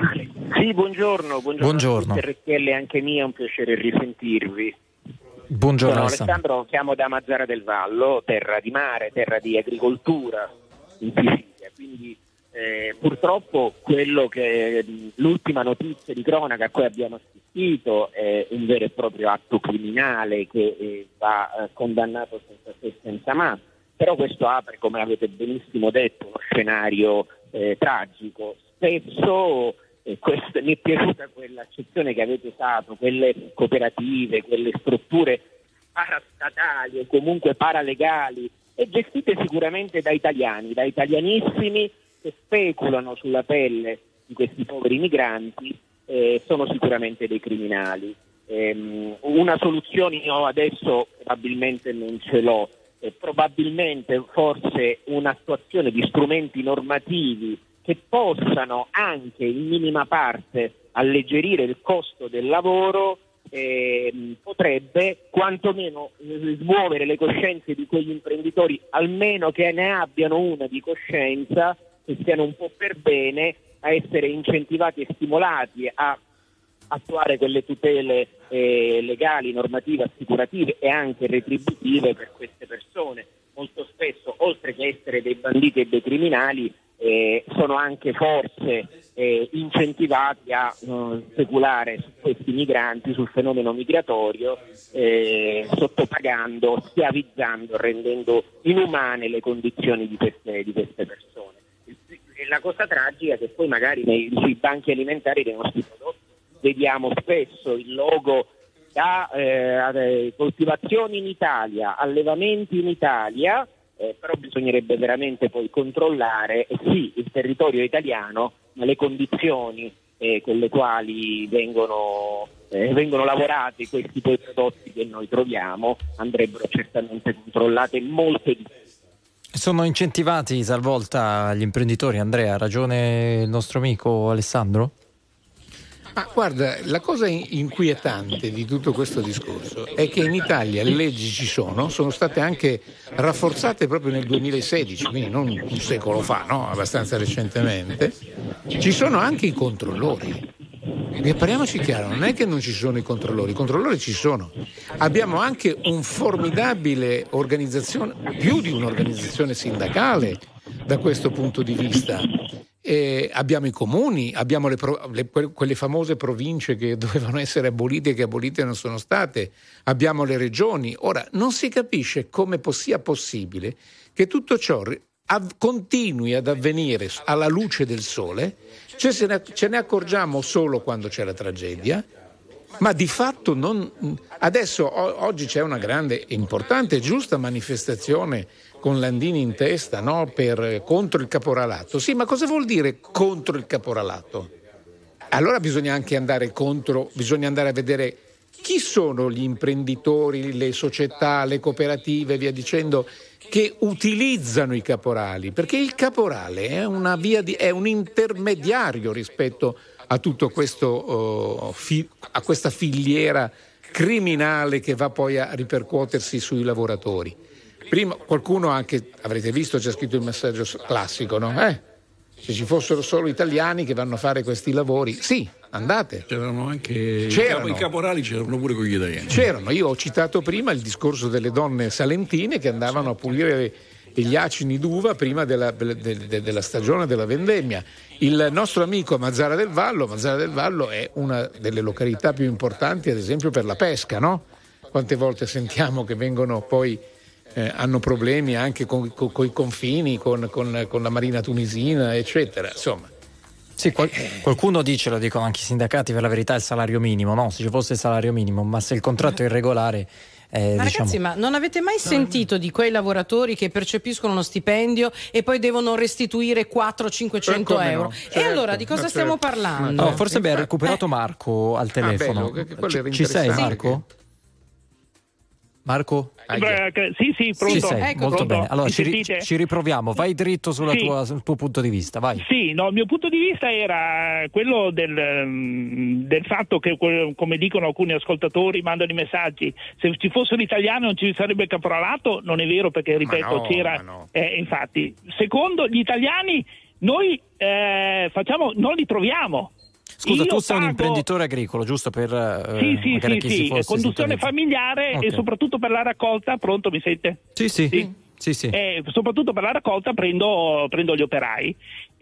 Sì, buongiorno, buongiorno, buongiorno. R T L, anche mia, è un piacere risentirvi. Buongiorno Sono Alessandro. Alessandro, chiamo da Mazzara del Vallo, terra di mare, terra di agricoltura in Sicilia, quindi eh, purtroppo quello che l'ultima notizia di cronaca a cui abbiamo assistito è un vero e proprio atto criminale che eh, va eh, condannato senza se e senza ma, però questo apre, come avete benissimo detto, uno scenario eh, tragico. Spesso eh, questo, mi è piaciuta quell'accezione che avete usato, quelle cooperative, quelle strutture parastatali o comunque paralegali e gestite sicuramente da italiani, da italianissimi che speculano sulla pelle di questi poveri migranti, eh, sono sicuramente dei criminali. Ehm, una soluzione io adesso probabilmente non ce l'ho, eh, probabilmente forse un'attuazione di strumenti normativi che possano anche in minima parte alleggerire il costo del lavoro eh, potrebbe quantomeno smuovere le coscienze di quegli imprenditori, almeno che ne abbiano una di coscienza, che siano un po' per bene, a essere incentivati e stimolati a attuare quelle tutele eh, legali, normative, assicurative e anche retributive per queste persone. Molto spesso, oltre che essere dei banditi e dei criminali, eh, sono anche forse eh, incentivati a uh, speculare su questi migranti, sul fenomeno migratorio, eh, sottopagando, schiavizzando, rendendo inumane le condizioni di queste, di queste persone. E la cosa tragica è che poi magari nei, sui banchi alimentari dei nostri prodotti vediamo spesso il logo da eh, coltivazioni in Italia, allevamenti in Italia, eh, però bisognerebbe veramente poi controllare, eh, sì, il territorio italiano, ma le condizioni eh, con le quali vengono, eh, vengono lavorati questi poi prodotti che noi troviamo andrebbero certamente controllate molto di più. Sono incentivati talvolta gli imprenditori, Andrea, ha ragione il nostro amico Alessandro? Ma guarda, la cosa inquietante di tutto questo discorso è che in Italia le leggi ci sono, sono state anche rafforzate proprio nel duemilasedici, quindi non un secolo fa, no? Abbastanza recentemente. Ci sono anche i controllori. E parliamoci chiaro, non è che non ci sono i controllori, i controllori ci sono. Abbiamo anche un formidabile organizzazione, più di un'organizzazione sindacale da questo punto di vista. Eh, abbiamo i comuni, abbiamo le, le, quelle famose province che dovevano essere abolite e che abolite non sono state, abbiamo le regioni. Ora, non si capisce come sia possibile che tutto ciò av- continui ad avvenire alla luce del sole, cioè se ne, ce ne accorgiamo solo quando c'è la tragedia, ma di fatto non. Adesso o, oggi c'è una grande, importante e giusta manifestazione con Landini in testa, no? Per, contro il caporalato. Sì, ma cosa vuol dire contro il caporalato? Allora bisogna anche andare contro, bisogna andare a vedere chi sono gli imprenditori, le società, le cooperative e via dicendo che utilizzano i caporali, perché il caporale è una via di, è un intermediario rispetto a tutto questo uh, fi, a questa filiera criminale che va poi a ripercuotersi sui lavoratori. Prima qualcuno anche, avrete visto, c'è scritto il messaggio classico, no? Eh, se ci fossero solo italiani che vanno a fare questi lavori, sì, andate. C'erano anche c'erano. i caporali, c'erano pure con gli italiani. C'erano, io ho citato prima il discorso delle donne salentine che andavano a pulire gli acini d'uva prima della, de, de, della stagione della vendemmia. Il nostro amico Mazzara del Vallo, Mazzara del Vallo è una delle località più importanti, ad esempio, per la pesca, no? Quante volte sentiamo che vengono poi Eh, hanno problemi anche con, con, con i confini, con, con, con la marina tunisina, eccetera. Insomma. Sì, qual- qualcuno dice, lo dicono anche i sindacati, per la verità il salario minimo, no? Se ci fosse il salario minimo, ma se il contratto è irregolare. Eh, ma diciamo... ragazzi, ma non avete mai sentito di quei lavoratori che percepiscono uno stipendio e poi devono restituire quattrocento-cinquecento euro? No, certo, e allora di cosa certo. stiamo parlando? No, forse beh, ha recuperato Marco al telefono. Ah, bello, che, che Ci, ci sei, Marco? Marco? Beh, sì, sì, pronto. Ci sei, Ecco, molto pronto. bene. Allora Mi ci, ri- sentite? ci riproviamo, vai dritto sulla Sì. tua, sul tuo punto di vista, vai. Sì, no, il mio punto di vista era quello del, ehm, del fatto che, come dicono alcuni ascoltatori, mandano i messaggi, se ci fossero italiani non ci sarebbe il caporalato, non è vero, perché ripeto, no, c'era, ma no. eh, infatti, secondo gli italiani noi eh, facciamo, non li troviamo. Scusa, Io tu sei un pago- imprenditore agricolo, giusto per eh, Sì, sì, magari sì, chi si sì, fosse conduzione sintonizzato. familiare Ok. e soprattutto per la raccolta, pronto, mi sente? Sì, sì. Sì, sì. Eh, soprattutto per la raccolta prendo, prendo gli operai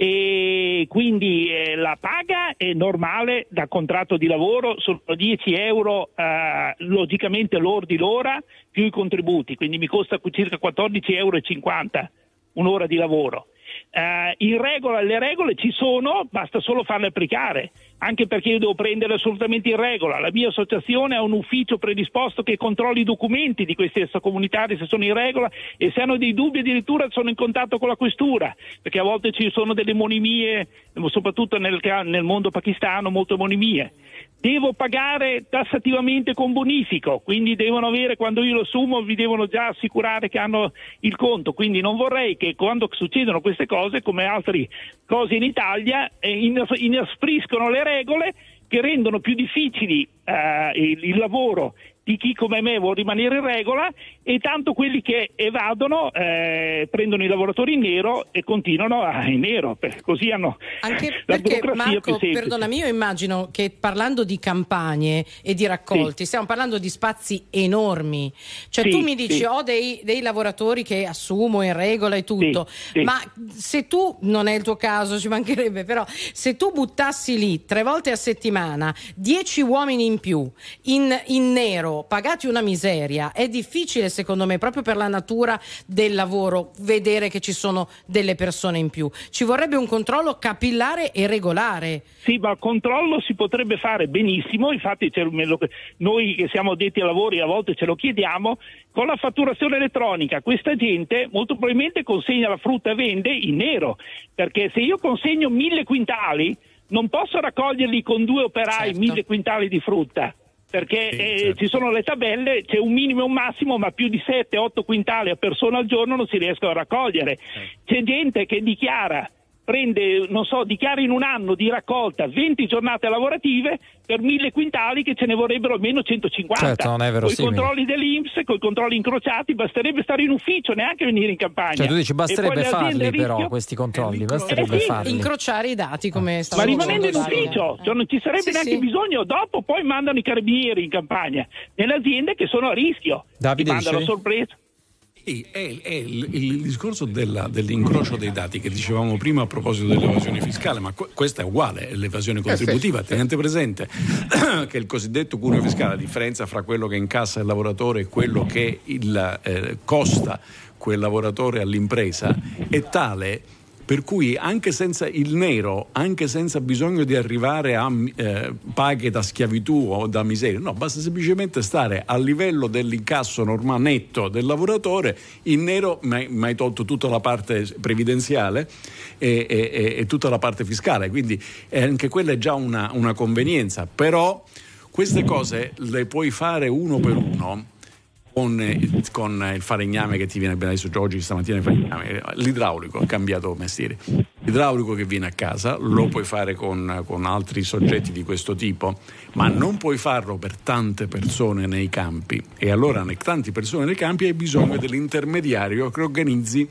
e quindi eh, la paga è normale da contratto di lavoro, sono dieci euro eh, logicamente lordi l'ora più i contributi, quindi mi costa circa quattordici euro e cinquanta un'ora di lavoro. Eh, in regola le regole ci sono, basta solo farle applicare, anche perché io devo prendere assolutamente in regola. La mia associazione ha un ufficio predisposto che controlli i documenti di questi extracomunitari se sono in regola, e se hanno dei dubbi addirittura sono in contatto con la questura, perché a volte ci sono delle monimie, soprattutto nel, nel mondo pakistano, molte monimie. Devo pagare tassativamente con bonifico, quindi devono avere, quando io lo assumo vi devono già assicurare che hanno il conto, quindi non vorrei che quando succedono queste cose, come altre cose in Italia, eh, inas- inaspriscono le regole che rendono più difficili eh, il, il lavoro di chi come me vuole rimanere in regola, e tanto quelli che evadono eh, prendono i lavoratori in nero e continuano a, in nero, per- così hanno Anche la perché, burocrazia più Marco, semplice. perdonami, io immagino che parlando di campagne e di raccolti stiamo parlando di spazi enormi, cioè Sì, tu mi dici sì. ho dei, dei lavoratori che assumo in regola e tutto, Sì, sì. ma se tu, non è il tuo caso, ci mancherebbe, però se tu buttassi lì tre volte a settimana dieci uomini in più in, in nero, pagati una miseria, è difficile secondo me, proprio per la natura del lavoro, vedere che ci sono delle persone in più. Ci vorrebbe un controllo capillare e regolare. Sì, ma il controllo si potrebbe fare benissimo, infatti c'è- me lo- noi che siamo addetti ai lavori a volte ce lo chiediamo, con la fatturazione elettronica questa gente molto probabilmente consegna la frutta e vende in nero, perché se io consegno mille quintali non posso raccoglierli con due operai Certo. mille quintali di frutta, perché Sì, eh, certo. ci sono le tabelle, c'è un minimo e un massimo, ma più di sette otto quintali a persona al giorno non si riescono a raccogliere. C'è gente che dichiara, prende, non so, dichiara in un anno di raccolta venti giornate lavorative per mille quintali, che ce ne vorrebbero almeno centocinquanta. Certo, non è Con i verosimile. controlli dell'I N P S, con i controlli incrociati, basterebbe stare in ufficio, neanche venire in campagna. Cioè tu dici E basterebbe poi le aziende farli a rischio- però questi controlli, basterebbe Eh sì, farli. Incrociare i dati, come stavo Ma rimanendo in dicendo. ufficio, cioè non ci sarebbe Sì, neanche sì. bisogno, dopo poi mandano i carabinieri in campagna nelle aziende che sono a rischio, Davide, ti mandano dicevi? sorpresa. Sì, è, è il, il discorso della- dell'incrocio dei dati che dicevamo prima a proposito dell'evasione fiscale, ma que- questa è uguale, è l'evasione contributiva. Tenete presente che il cosiddetto cuneo fiscale, la differenza fra quello che incassa il lavoratore e quello che il, eh, costa quel lavoratore all'impresa, è tale per cui anche senza il nero, anche senza bisogno di arrivare a eh, paghe da schiavitù o da miseria, no, basta semplicemente stare a livello dell'incasso normale netto del lavoratore. In nero mi hai tolto tutta la parte previdenziale e, e, e tutta la parte fiscale, quindi eh, anche quella è già una, una convenienza, però queste cose le puoi fare uno per uno. Con, con il falegname che ti viene bene, adesso oggi stamattina il falegname, l'idraulico ha cambiato mestiere, l'idraulico che viene a casa lo puoi fare con, con altri soggetti di questo tipo, ma non puoi farlo per tante persone nei campi, e allora ne tante persone nei campi hai bisogno dell'intermediario che organizzi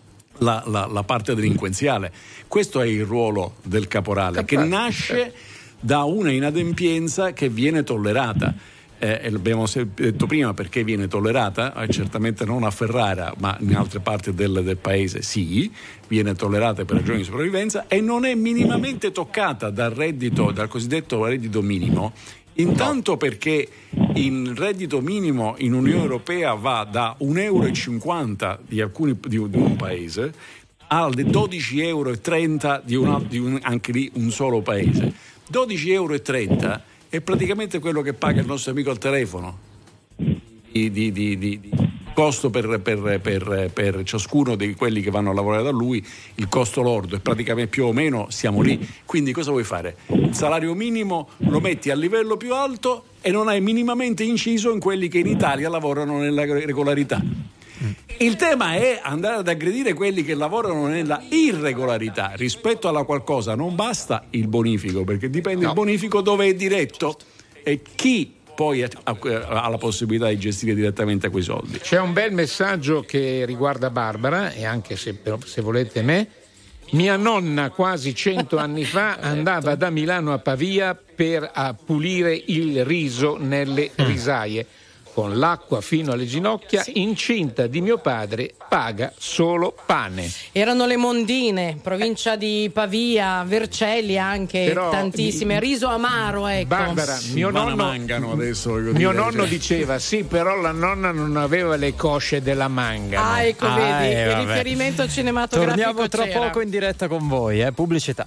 la, la, la parte delinquenziale. Questo è il ruolo del caporale, che nasce da una inadempienza che viene tollerata. Eh, l'abbiamo detto prima, perché viene tollerata, eh, certamente non a Ferrara ma in altre parti del, del paese sì, viene tollerata per ragioni di sopravvivenza e non è minimamente toccata dal reddito, dal cosiddetto reddito minimo, intanto perché il reddito minimo in Unione Europea va da un euro e cinquanta di, alcuni, di, di un paese alle dodici euro e trenta di, una, di un, anche lì un solo paese. dodici euro e trenta è praticamente quello che paga il nostro amico al telefono di, di, di, di, di costo per, per, per, per ciascuno di quelli che vanno a lavorare da lui, il costo lordo è praticamente più o meno, siamo lì. Quindi cosa vuoi fare? Il salario minimo lo metti a livello più alto e non hai minimamente inciso in quelli che in Italia lavorano nella regolarità. Il tema è andare ad aggredire quelli che lavorano nella irregolarità, rispetto alla qualcosa non basta il bonifico, perché dipende no. il bonifico dove è diretto e chi poi ha, ha la possibilità di gestire direttamente quei soldi. C'è un bel messaggio che riguarda Barbara, e anche se, se volete me. Mia nonna quasi cento anni fa andava da Milano a Pavia per a pulire il riso nelle risaie. Con l'acqua fino alle ginocchia, sì. incinta di mio padre, paga solo pane. Erano le Mondine, provincia di Pavia, Vercelli anche, però, tantissime, mi, riso amaro, ecco. Barbara, sì, mio nonno, mangano adesso, mio dire, nonno cioè. diceva sì, però la nonna non aveva le cosce della mangano. Ah, ecco, ah, vedi, eh, il vabbè. riferimento cinematografico. Torniamo tra c'era. poco in diretta con voi, eh, pubblicità.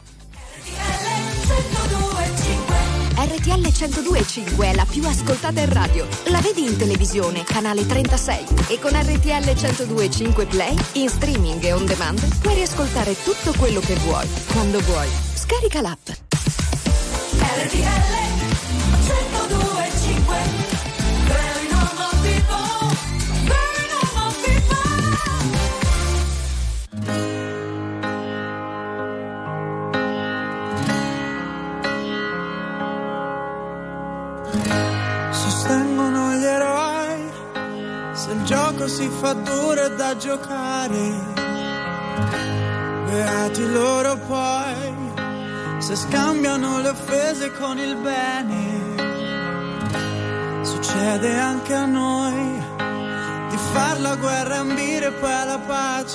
R T L centodue e cinque è la più ascoltata in radio. La vedi in televisione, canale trentasei. E con R T L centodue e cinque Play, in streaming e on demand, puoi riascoltare tutto quello che vuoi, quando vuoi. Scarica l'app. R T L centodue e cinque. Very normal people. Very normal people. Sostengono gli eroi, se il gioco si fa duro è da giocare, beati loro poi, se scambiano le offese con il bene. Succede anche a noi di far la guerra e ambire poi alla pace,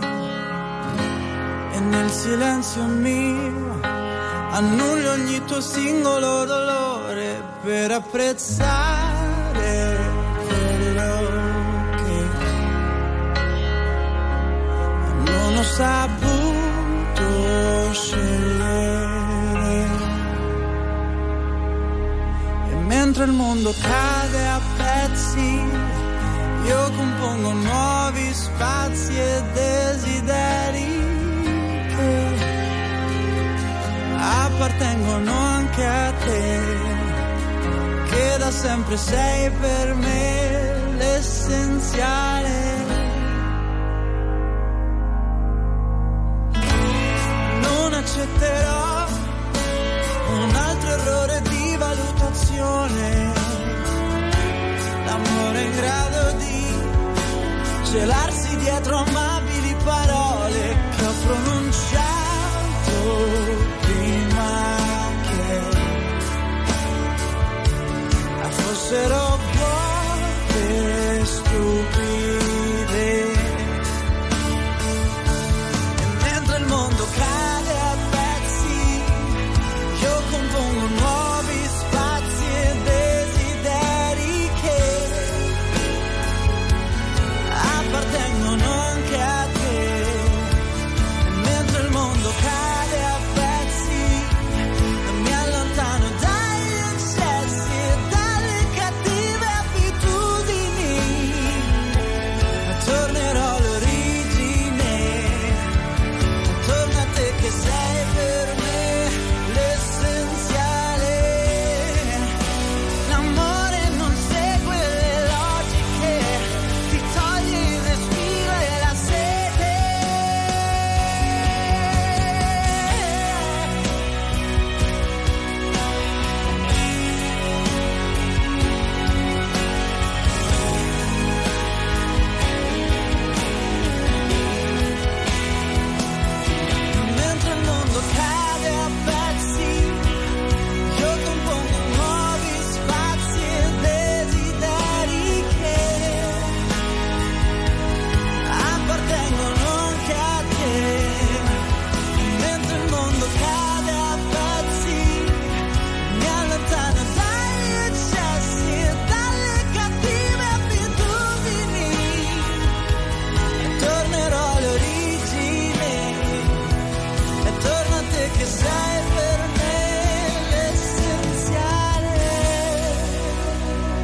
e nel silenzio mio annullo ogni tuo singolo dolore per apprezzare quello che non ho saputo scegliere. E mentre il mondo cade a pezzi, io compongo nuovi spazi e desideri che appartengono anche a te, che da sempre sei per me l'essenziale. Non accetterò un altro errore di valutazione, l'amore è in grado di celarsi dietro amabili parole che ho pronunciato prima che fossero vuote, stupide. E mentre il mondo cade a pezzi, io compongo nuovi spazi e desideri che appartengono anche a te. E mentre il mondo cade a pezzi, mi allontano dagli eccessi e dalle cattive abitudini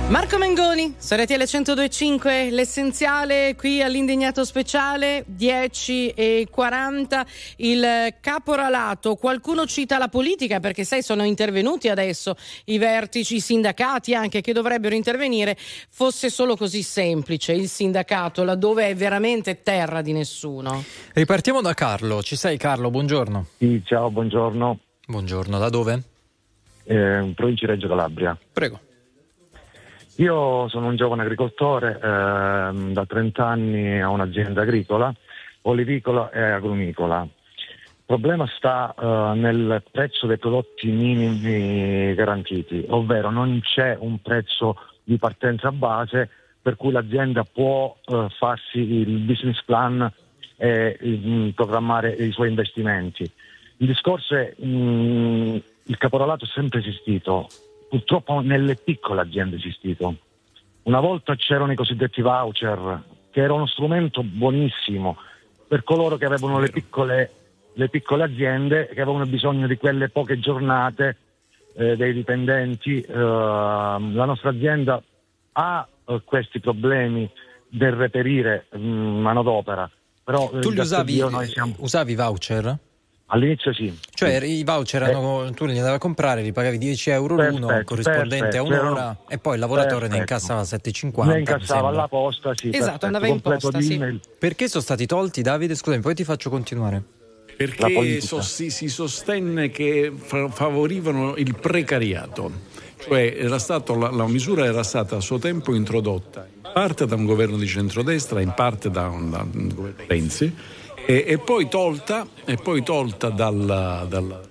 Marco Mengoni, su R T L centodue e cinque, l'essenziale qui all'Indignato Speciale, dieci e quaranta, il caporalato. Qualcuno cita la politica perché sai sono intervenuti adesso i vertici, i sindacati anche che dovrebbero intervenire. Fosse solo così semplice il sindacato laddove è veramente terra di nessuno. Ripartiamo da Carlo, ci sei Carlo, buongiorno. Sì, ciao, buongiorno. Buongiorno, da dove? Eh, provincia di Reggio Calabria. Prego. Io sono un giovane agricoltore, eh, da trenta anni ho un'azienda agricola, olivicola e agrumicola. Il problema sta eh, nel prezzo dei prodotti minimi garantiti, ovvero non c'è un prezzo di partenza base per cui l'azienda può eh, farsi il business plan e mh, programmare i suoi investimenti. Il discorso è mh, il caporalato è sempre esistito. Purtroppo nelle piccole aziende è esistito. Una volta c'erano i cosiddetti voucher, che era uno strumento buonissimo per coloro che avevano le piccole, le piccole aziende, che avevano bisogno di quelle poche giornate eh, dei dipendenti. Uh, la nostra azienda ha uh, questi problemi del reperire mh, manodopera. Però, tu li usavi, Dio, noi siamo... usavi voucher? All'inizio sì. Cioè sì. i voucher erano, eh. tu li andavi a comprare, li pagavi dieci euro l'uno, perfetto, corrispondente perfetto, a un'ora, erano... e poi il lavoratore perfetto. ne incassava sette e cinquanta. Ne incassava alla posta, sì. Esatto, perfetto, andava in posta, sì. Perché sono stati tolti, Davide? Scusami, poi ti faccio continuare. Perché so, si, si sostenne che fa- favorivano il precariato. Cioè era stato, la, la misura era stata a suo tempo introdotta in parte da un governo di centrodestra, in parte da un, da un governo Renzi, E, e poi tolta, e poi tolta dalla, dalla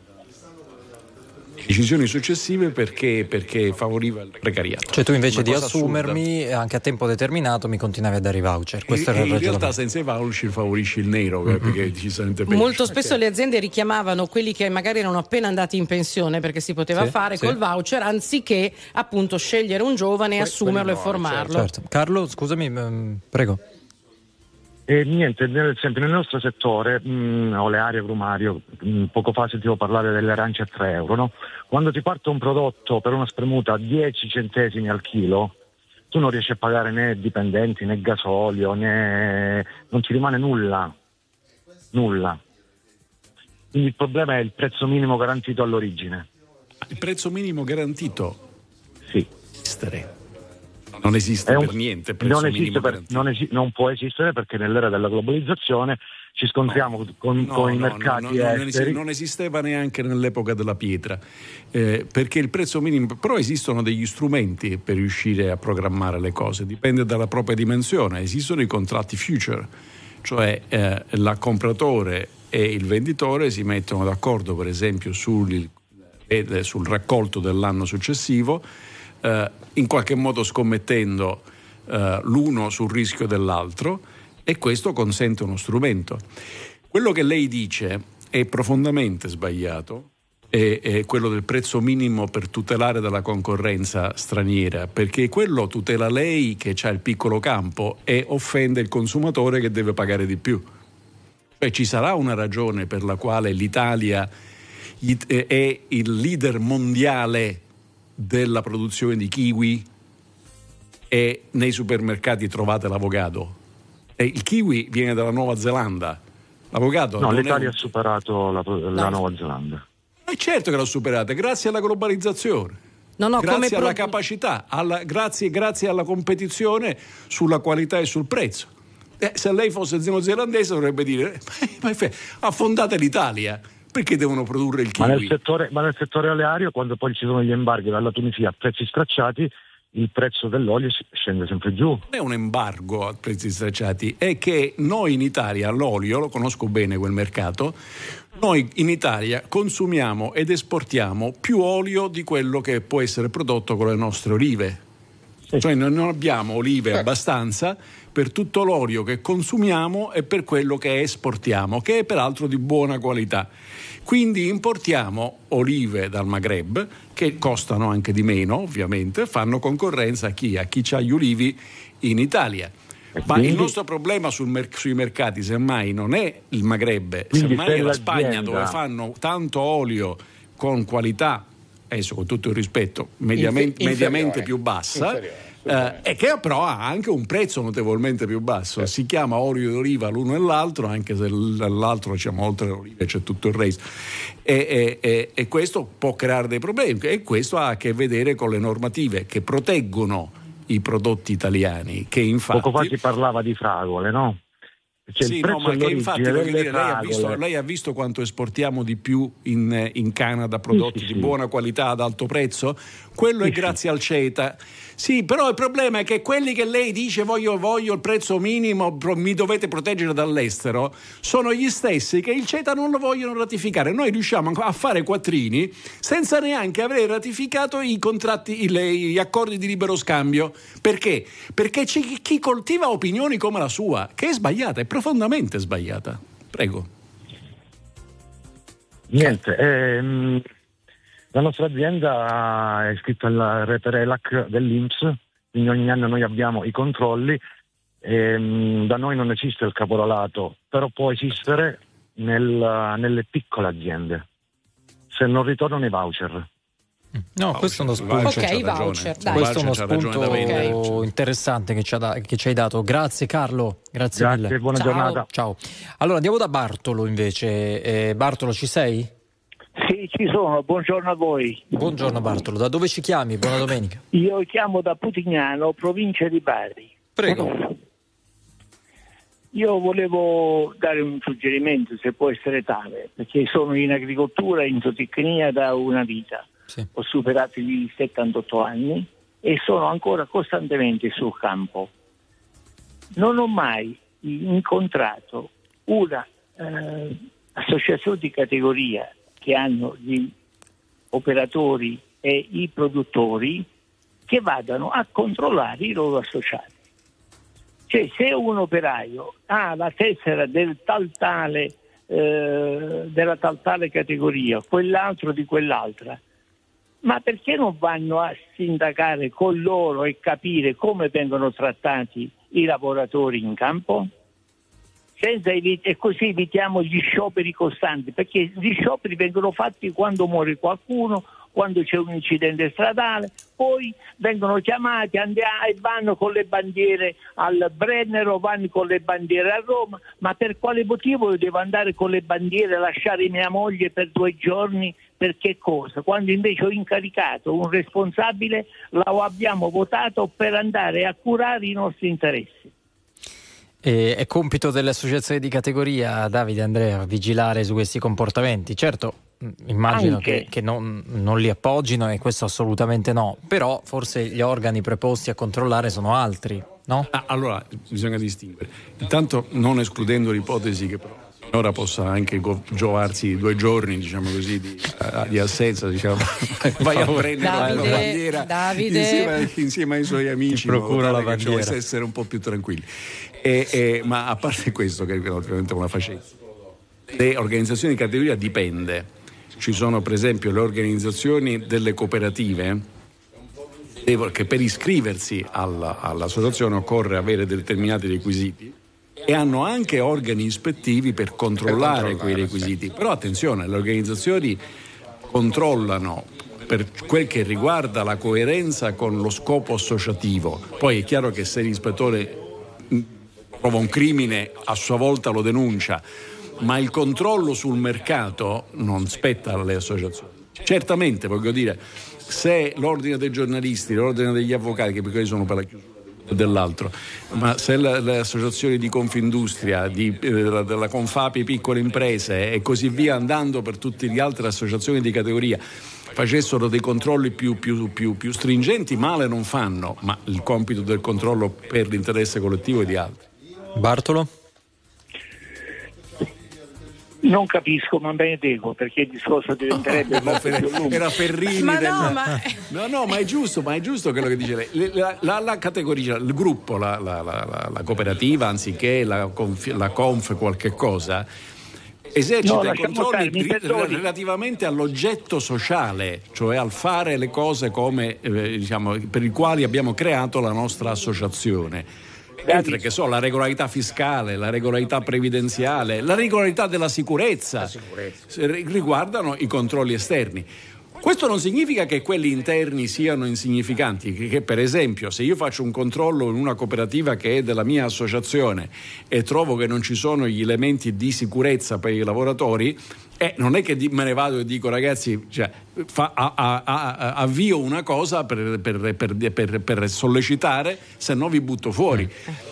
decisioni successive perché, perché favoriva il precariato. Cioè tu invece Una di cosa assumermi assurda. Anche a tempo determinato mi continuavi a dare i voucher. Questo e, era il in ragionamento. realtà senza i voucher favorisci il nero, mm-hmm. perché è decisamente peggio. Molto spesso okay. le aziende richiamavano quelli che magari erano appena andati in pensione perché si poteva sì, fare sì. col voucher anziché appunto scegliere un giovane, que- assumerlo e formarlo. Certo. Carlo, scusami, mh, prego. E niente, nel, sempre nel nostro settore, mh, oleario, agrumario, mh, poco fa sentivo parlare delle arance a tre euro, no? Quando ti parte un prodotto per una spremuta a dieci centesimi al chilo, tu non riesci a pagare né dipendenti, né gasolio, né... non ti rimane nulla, nulla. Quindi il problema è il prezzo minimo garantito all'origine. Il prezzo minimo garantito? Sì. Esistere. Non esiste un, per niente il prezzo non esiste minimo per, non, esi, non può esistere perché nell'era della globalizzazione ci scontriamo no, con, no, con no, i mercati no, no, esteri. Non esisteva neanche nell'epoca della pietra, eh, perché il prezzo minimo, però esistono degli strumenti per riuscire a programmare le cose, dipende dalla propria dimensione. Esistono i contratti future, cioè eh, il compratore e il venditore si mettono d'accordo per esempio sul, eh, sul raccolto dell'anno successivo, Uh, in qualche modo scommettendo uh, l'uno sul rischio dell'altro, e questo consente uno strumento. Quello che lei dice è profondamente sbagliato, è, è quello del prezzo minimo per tutelare dalla concorrenza straniera, perché quello tutela lei che ha il piccolo campo e offende il consumatore che deve pagare di più. Cioè ci sarà una ragione per la quale l'Italia è il leader mondiale della produzione di kiwi e nei supermercati trovate l'avocado. E il kiwi viene dalla Nuova Zelanda. L'avocado no, non l'Italia è un... ha superato la, la no. Nuova Zelanda. È certo che l'ha superata, grazie alla globalizzazione. No, no, grazie come alla pro... capacità, alla, grazie, grazie alla competizione sulla qualità e sul prezzo. Eh, se lei fosse neozelandese dovrebbe dire ma affondate l'Italia. Perché devono produrre il kiwi? Ma nel settore, ma nel settore oleario, quando poi ci sono gli embarghi dalla Tunisia a prezzi stracciati, il prezzo dell'olio scende sempre giù. Non è un embargo a prezzi stracciati, è che noi in Italia l'olio, lo conosco bene quel mercato, noi in Italia consumiamo ed esportiamo più olio di quello che può essere prodotto con le nostre olive. Sì. Cioè non abbiamo olive eh. abbastanza per tutto l'olio che consumiamo e per quello che esportiamo, che è peraltro di buona qualità. Quindi importiamo olive dal Maghreb, che costano anche di meno, ovviamente, fanno concorrenza a chi? A chi ha gli ulivi in Italia. Ma il nostro problema sul mer- sui mercati, semmai, non è il Maghreb, semmai è la Spagna, dove fanno tanto olio con qualità, adesso con tutto il rispetto, mediamente, Infer- mediamente più bassa, inferiore. eh, e che però ha anche un prezzo notevolmente più basso. Si chiama olio d'oliva l'uno e l'altro, anche se l'altro, diciamo, oltre all'oliva c'è tutto il resto, e, e, e, e questo può creare dei problemi, e questo ha a che vedere con le normative che proteggono i prodotti italiani, che infatti poco fa si parlava di fragole, no? C'è sì, il no, prezzo ma che infatti delle voglio dire, lei, ha fragole. visto, lei ha visto quanto esportiamo di più in, in Canada prodotti Sì, sì, di sì. buona qualità ad alto prezzo? Quello Sì, è grazie al CETA. Sì, però il problema è che quelli che lei dice voglio, voglio il prezzo minimo, pro- mi dovete proteggere dall'estero, sono gli stessi che il CETA non lo vogliono ratificare. Noi riusciamo a fare quattrini senza neanche aver ratificato i contratti, i- le- gli accordi di libero scambio. Perché? Perché c'è chi- chi coltiva opinioni come la sua, che è sbagliata, è profondamente sbagliata. Prego. Niente, ehm, la nostra azienda è iscritta alla rete RELAC dell'I N P S, quindi ogni anno noi abbiamo i controlli. Ehm, da noi non esiste il caporalato, però può esistere nel- nelle piccole aziende, se non ritornano i voucher. No, questo è uno spunto. Ok, i voucher, dai. Questo è uno Voucher c'ha ragione spunto da vendere. interessante che ci, ha da- che ci hai dato. Grazie Carlo, grazie, Grazie, mille. buona Ciao. giornata. Ciao. Allora andiamo da Bartolo invece. Eh, Bartolo, ci sei? Sì, ci sono, buongiorno a voi. Buongiorno Bartolo, da dove ci chiami? Buona domenica. Io chiamo da Putignano, provincia di Bari. Prego. Io volevo dare un suggerimento, se può essere tale, perché sono in agricoltura e in zootecnia da una vita. Sì. Ho superato i settantotto anni e sono ancora costantemente sul campo. Non ho mai incontrato una eh, associazione di categoria che hanno gli operatori e i produttori che vadano a controllare i loro associati. Cioè, se un operaio ha la tessera del tal tale, eh, della tal tale categoria, quell'altro di quell'altra, ma perché non vanno a sindacare con loro e capire come vengono trattati i lavoratori in campo? Senza evi- e così evitiamo gli scioperi costanti, perché gli scioperi vengono fatti quando muore qualcuno, quando c'è un incidente stradale, poi vengono chiamati andiamo, e vanno con le bandiere al Brennero, vanno con le bandiere a Roma. Ma per quale motivo io devo andare con le bandiere e lasciare mia moglie per due giorni? Per che cosa? Quando invece ho incaricato un responsabile, lo abbiamo votato per andare a curare i nostri interessi. E è compito delle associazioni di categoria, Davide, Andrea, vigilare su questi comportamenti. Certo, mh, immagino Anche. che, che non, non li appoggino, e questo assolutamente no, però forse gli organi preposti a controllare sono altri, no? Ah, allora, bisogna distinguere. Intanto, non escludendo l'ipotesi che però la signora possa anche go- giovarsi due giorni, diciamo così, di, uh, di assenza, diciamo, vai a prendere Davide, la bandiera Davide. Insieme, insieme ai suoi amici, Ti procura in modo la tale che ci bandiera. possa essere un po' più tranquilli. E, e, ma a parte questo, che è ovviamente una faccezza, le organizzazioni di categoria dipende. Ci sono per esempio le organizzazioni delle cooperative che per iscriversi alla, all'associazione occorre avere determinati requisiti, e hanno anche organi ispettivi per controllare, per controllare quei requisiti. Sì. Però attenzione, le organizzazioni controllano per quel che riguarda la coerenza con lo scopo associativo. Poi è chiaro che se l'ispettore trova un crimine, a sua volta lo denuncia, ma il controllo sul mercato non spetta alle associazioni. Certamente, voglio dire, se l'ordine dei giornalisti, l'ordine degli avvocati, che poi sono per la chiusura dell'altro, ma se le, le associazioni di Confindustria, di, eh, della, della Confapi piccole imprese e così via, andando per tutte le altre associazioni di categoria, facessero dei controlli più, più, più, più stringenti, male non fanno, ma il compito del controllo per l'interesse collettivo è di altri. Bartolo? Non capisco, ma me ne devo, perché il discorso diventerebbe molto più lungo. Era Ferrini Ma del... no, ma- no, no, ma è giusto, ma è giusto quello che dice lei. La, la, la categoria, il gruppo, la, la, la, la cooperativa, anziché la conf, la conf qualche cosa, esercita No, i lasciamo controlli stare, mi ri- perdoni. relativamente all'oggetto sociale, cioè al fare le cose come eh, diciamo, per i quali abbiamo creato la nostra associazione. Mentre che so, la regolarità fiscale, la regolarità previdenziale, la regolarità della sicurezza, La sicurezza. riguardano i controlli esterni. Questo non significa che quelli interni siano insignificanti, che, che per esempio se io faccio un controllo in una cooperativa che è della mia associazione e trovo che non ci sono gli elementi di sicurezza per i lavoratori, eh, non è che di, me ne vado e dico ragazzi, cioè, fa, a, a, a, avvio una cosa per, per, per, per, per sollecitare, se no vi butto fuori.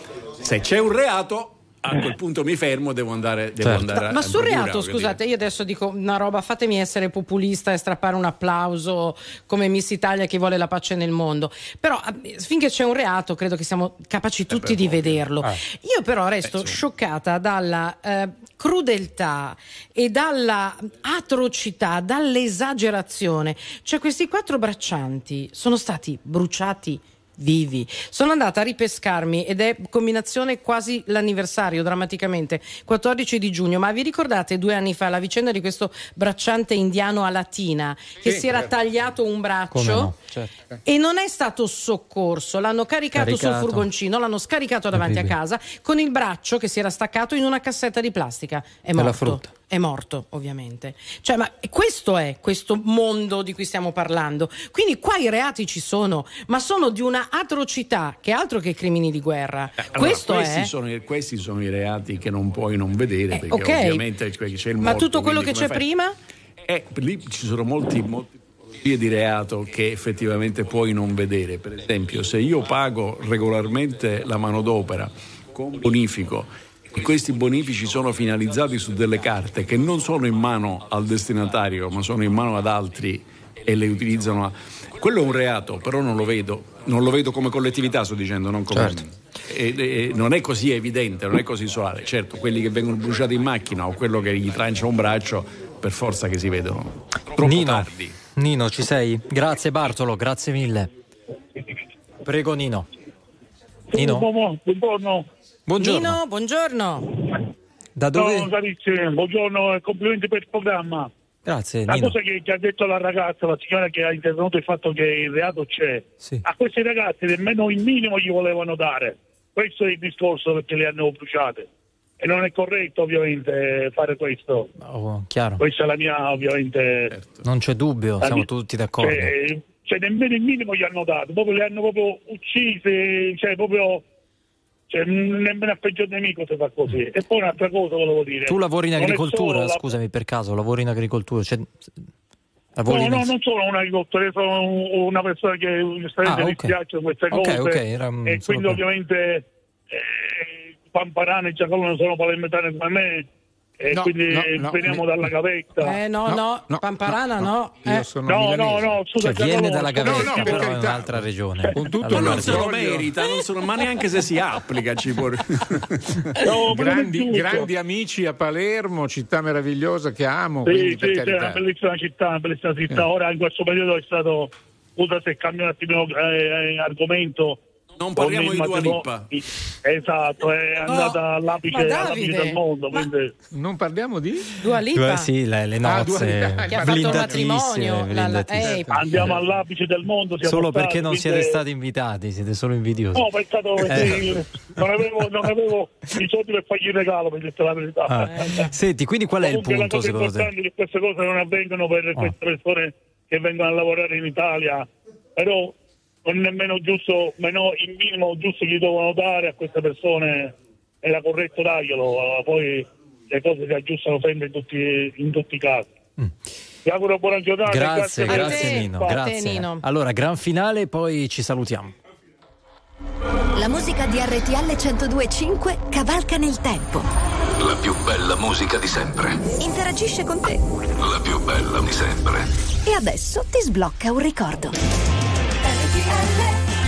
Se c'è un reato, a quel punto mi fermo, devo andare, devo Certo. andare Ma, a, ma a sul procura, reato, voglio scusate, dire. io adesso dico una roba, fatemi essere populista e strappare un applauso come Miss Italia, chi vuole la pace nel mondo, però eh, finché c'è un reato credo che siamo capaci tutti di vederlo. Ah. Io però resto Beh, scioccata dalla eh, crudeltà e dalla atrocità, dall'esagerazione. Cioè questi quattro braccianti sono stati bruciati vivi. Sono andata a ripescarmi ed è combinazione quasi l'anniversario, drammaticamente, quattordici di giugno, ma vi ricordate due anni fa la vicenda di questo bracciante indiano a Latina che Sì, si era certo. tagliato un braccio? Come no? Certo. E non è stato soccorso, l'hanno caricato, Caricato. sul furgoncino, l'hanno scaricato davanti a Terribile. casa con il braccio che si era staccato in una cassetta di plastica. È Per la morto. frutta. È morto, ovviamente. Cioè, ma questo è questo mondo di cui stiamo parlando. Quindi qua i reati ci sono, ma sono di una atrocità che altro che crimini di guerra. Eh, allora, questo questi, è. sono, i- questi sono i reati che non puoi non vedere, Eh, perché ok. ovviamente c'è il Ma morto, tutto quello che quindi c'è come fai? prima? Eh, lì ci sono molti, molti tipologie di reato che effettivamente puoi non vedere. Per esempio, se io pago regolarmente la manodopera con bonifico e questi bonifici sono finalizzati su delle carte che non sono in mano al destinatario, ma sono in mano ad altri e le utilizzano, a... quello è un reato, però non lo vedo, non lo vedo come collettività, sto dicendo, non come. Certo. E, e non è così evidente, non è così solare. Certo, quelli che vengono bruciati in macchina o quello che gli trancia un braccio, per forza che si vedono troppo Nino, tardi. Nino, ci sei? Grazie Bartolo, grazie mille. Prego Nino. Nino? Buongiorno. Buongiorno. Nino, buongiorno. Da dove? Ciao, carissimi, buongiorno e complimenti per il programma. Grazie La Nino. cosa che, che ha detto la ragazza, la signora che ha intervenuto, il fatto che il reato c'è, Sì. a questi ragazzi nemmeno il minimo gli volevano dare. Questo è il discorso, perché le hanno bruciate. E non è corretto ovviamente fare questo. Oh, chiaro. Questa è la mia, ovviamente. Certo. Non c'è dubbio, la siamo mia- tutti d'accordo. Cioè, cioè, nemmeno il minimo gli hanno dato, proprio le hanno proprio uccise, cioè proprio. Cioè, nemmeno a peggior nemico si fa così. E poi un'altra cosa volevo dire. Tu lavori in Non è agricoltura, solo la- scusami per caso, lavori in agricoltura? Cioè, lavori No, in- no, non sono un agricoltore, sono un- una persona che giustamente Ah, mi ok. piacciono queste Ok, cose. ok, era, mm, e solo quindi per- ovviamente eh, Pamparano e Giacomo sono palermitani come me. E No, quindi no, no, veniamo mi- dalla gavetta. Eh no, No, no, no, Pamparana no, no. no. Io Eh. sono No, no, milanese. no, scusa, Cioè, viene Giacomo, dalla scusa, gavetta, no, no, per però è carità. un'altra regione. Con tutto Ma il non se lo orgoglio. merita, non sono- ma neanche se si applica ci può... No, ma non è grandi, giusto. grandi amici a Palermo, città meravigliosa che amo, Sì, quindi sì, per sì, è una carità. bellissima città, una bellissima città. Eh. Ora in questo periodo è stato, scusa se cambio un attimino eh, eh, argomento. Non parliamo con il di Dua matrimonio- Lipa. Esatto, è No, andata all'apice, ma Davide, all'apice del mondo. ma- Quindi... Non parliamo di? Dua Lipa. Eh, sì, le, le Ah, nozze Dua Lipa, che ha fatto il blindatissime, matrimonio, la- la- blindatissime. eh, Andiamo all'apice del mondo. siamo Solo stati, perché non siete quindi- stati invitati, siete solo invidiosi. No, pensato perché Eh. non, avevo, non avevo i soldi per fargli il regalo, per dirti la verità. Ah. Senti, quindi qual è il Comunque la punto cosa secondo te? importante è che queste cose non avvengono per queste persone che vengono a lavorare in Italia, però non è nemmeno giusto, meno il minimo giusto che gli devono dare a queste persone era corretto darglielo, poi le cose si aggiustano sempre in tutti, in tutti i casi. Vi auguro buona giornata. Grazie, per- grazie te, Nino, a te, grazie. Nino. Allora, gran finale, poi ci salutiamo. La musica di R T L centodue e cinque cavalca nel tempo. La più bella musica di sempre. Interagisce con te. La più bella di sempre. E adesso ti sblocca un ricordo. R T L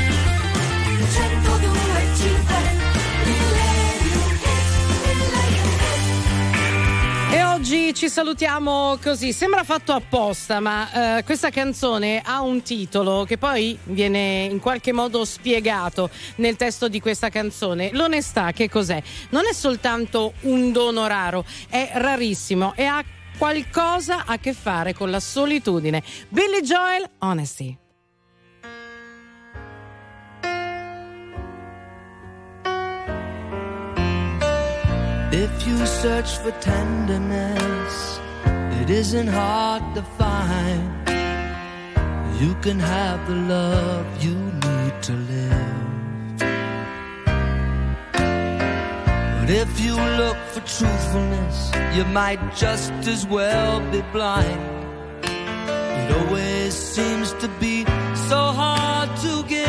centodue e cinque Millennium Hits, Millennium Hits. E oggi ci salutiamo così, sembra fatto apposta, ma eh, questa canzone ha un titolo che poi viene in qualche modo spiegato nel testo di questa canzone. L'onestà che cos'è? Non è soltanto un dono raro, è rarissimo e ha qualcosa a che fare con la solitudine. Billy Joel, Honesty. If you search for tenderness, it isn't hard to find. you can have the love you need to live. But if you look for truthfulness, you might just as well be blind. It always seems to be so hard to give.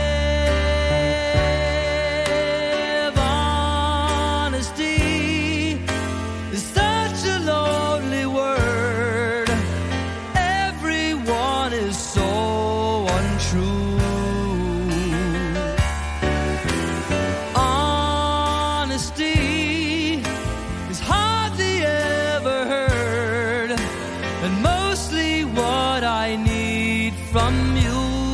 Honesty is such a lonely word. Everyone is so untrue. Honesty is hardly ever heard, and mostly what I need from you.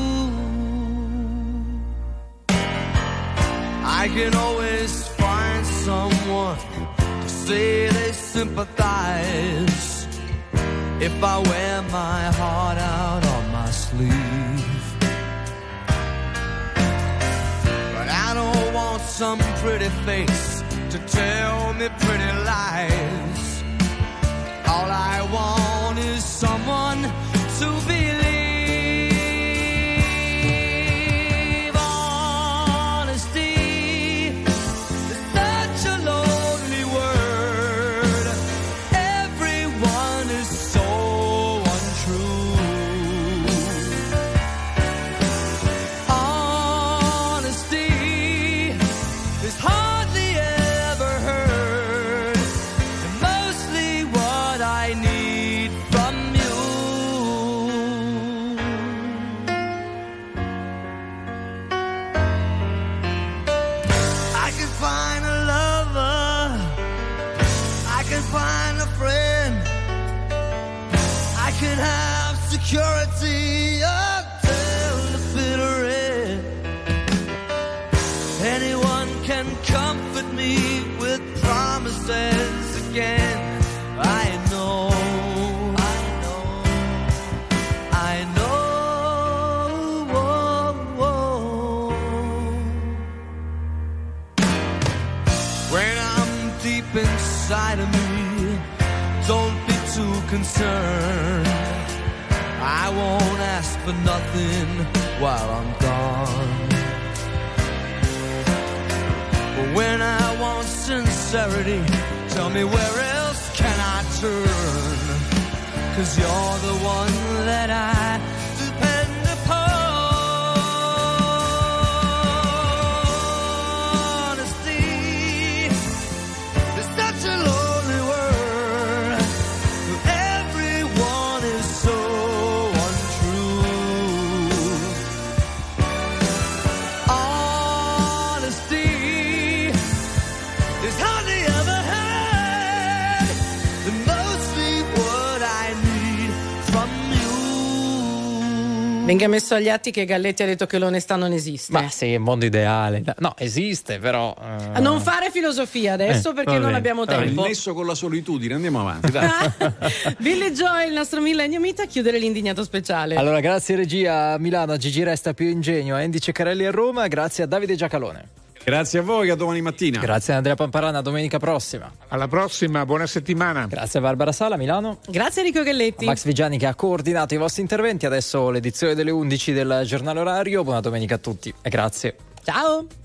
I can always find someone to say they sympathize if I wear my heart out on my sleeve. But I don't want some pretty face to tell me pretty lies. All I want is someone to believe. Honesty is such a lonely word. Everyone is so untrue. Honesty is hardly ever heard, and mostly what I need from you. I can find a lover, I can find a friend, I can have security until the bitter end. Anyone can comfort me with promises again. I know, I know, I know. Whoa, whoa. When I'm deep inside of me, don't be too concerned. I won't ask for nothing while I'm gone. But when I want sincerity, tell me where else can I turn? 'Cause you're the one that I depend upon. Honesty is such a lonely word. Everyone is so untrue. Honesty is hardly ever heard, and mostly what I need from you. Venga messo agli atti che Galletti ha detto che l'onestà non esiste. Ma sì, è un mondo ideale. No, esiste, però. eh. A non fare filosofia adesso Eh, perché va non bene. abbiamo Allora, il tempo. nesso con la solitudine, andiamo avanti, dai. Billy Joel, il nostro Millennium Hit, a chiudere l'indignato speciale. Allora, grazie regia a Milano, a Gigi Resta, Più Ingegno, a Andy Ceccarelli a Roma, grazie a Davide Giacalone. Grazie a voi, a domani mattina. Grazie a Andrea Pamparana, domenica prossima. Alla prossima, buona settimana. Grazie a Barbara Sala, Milano. Grazie a Enrico Galletti. A Max Vigiani che ha coordinato i vostri interventi. Adesso l'edizione delle undici del giornale orario. Buona domenica a tutti e grazie. Ciao.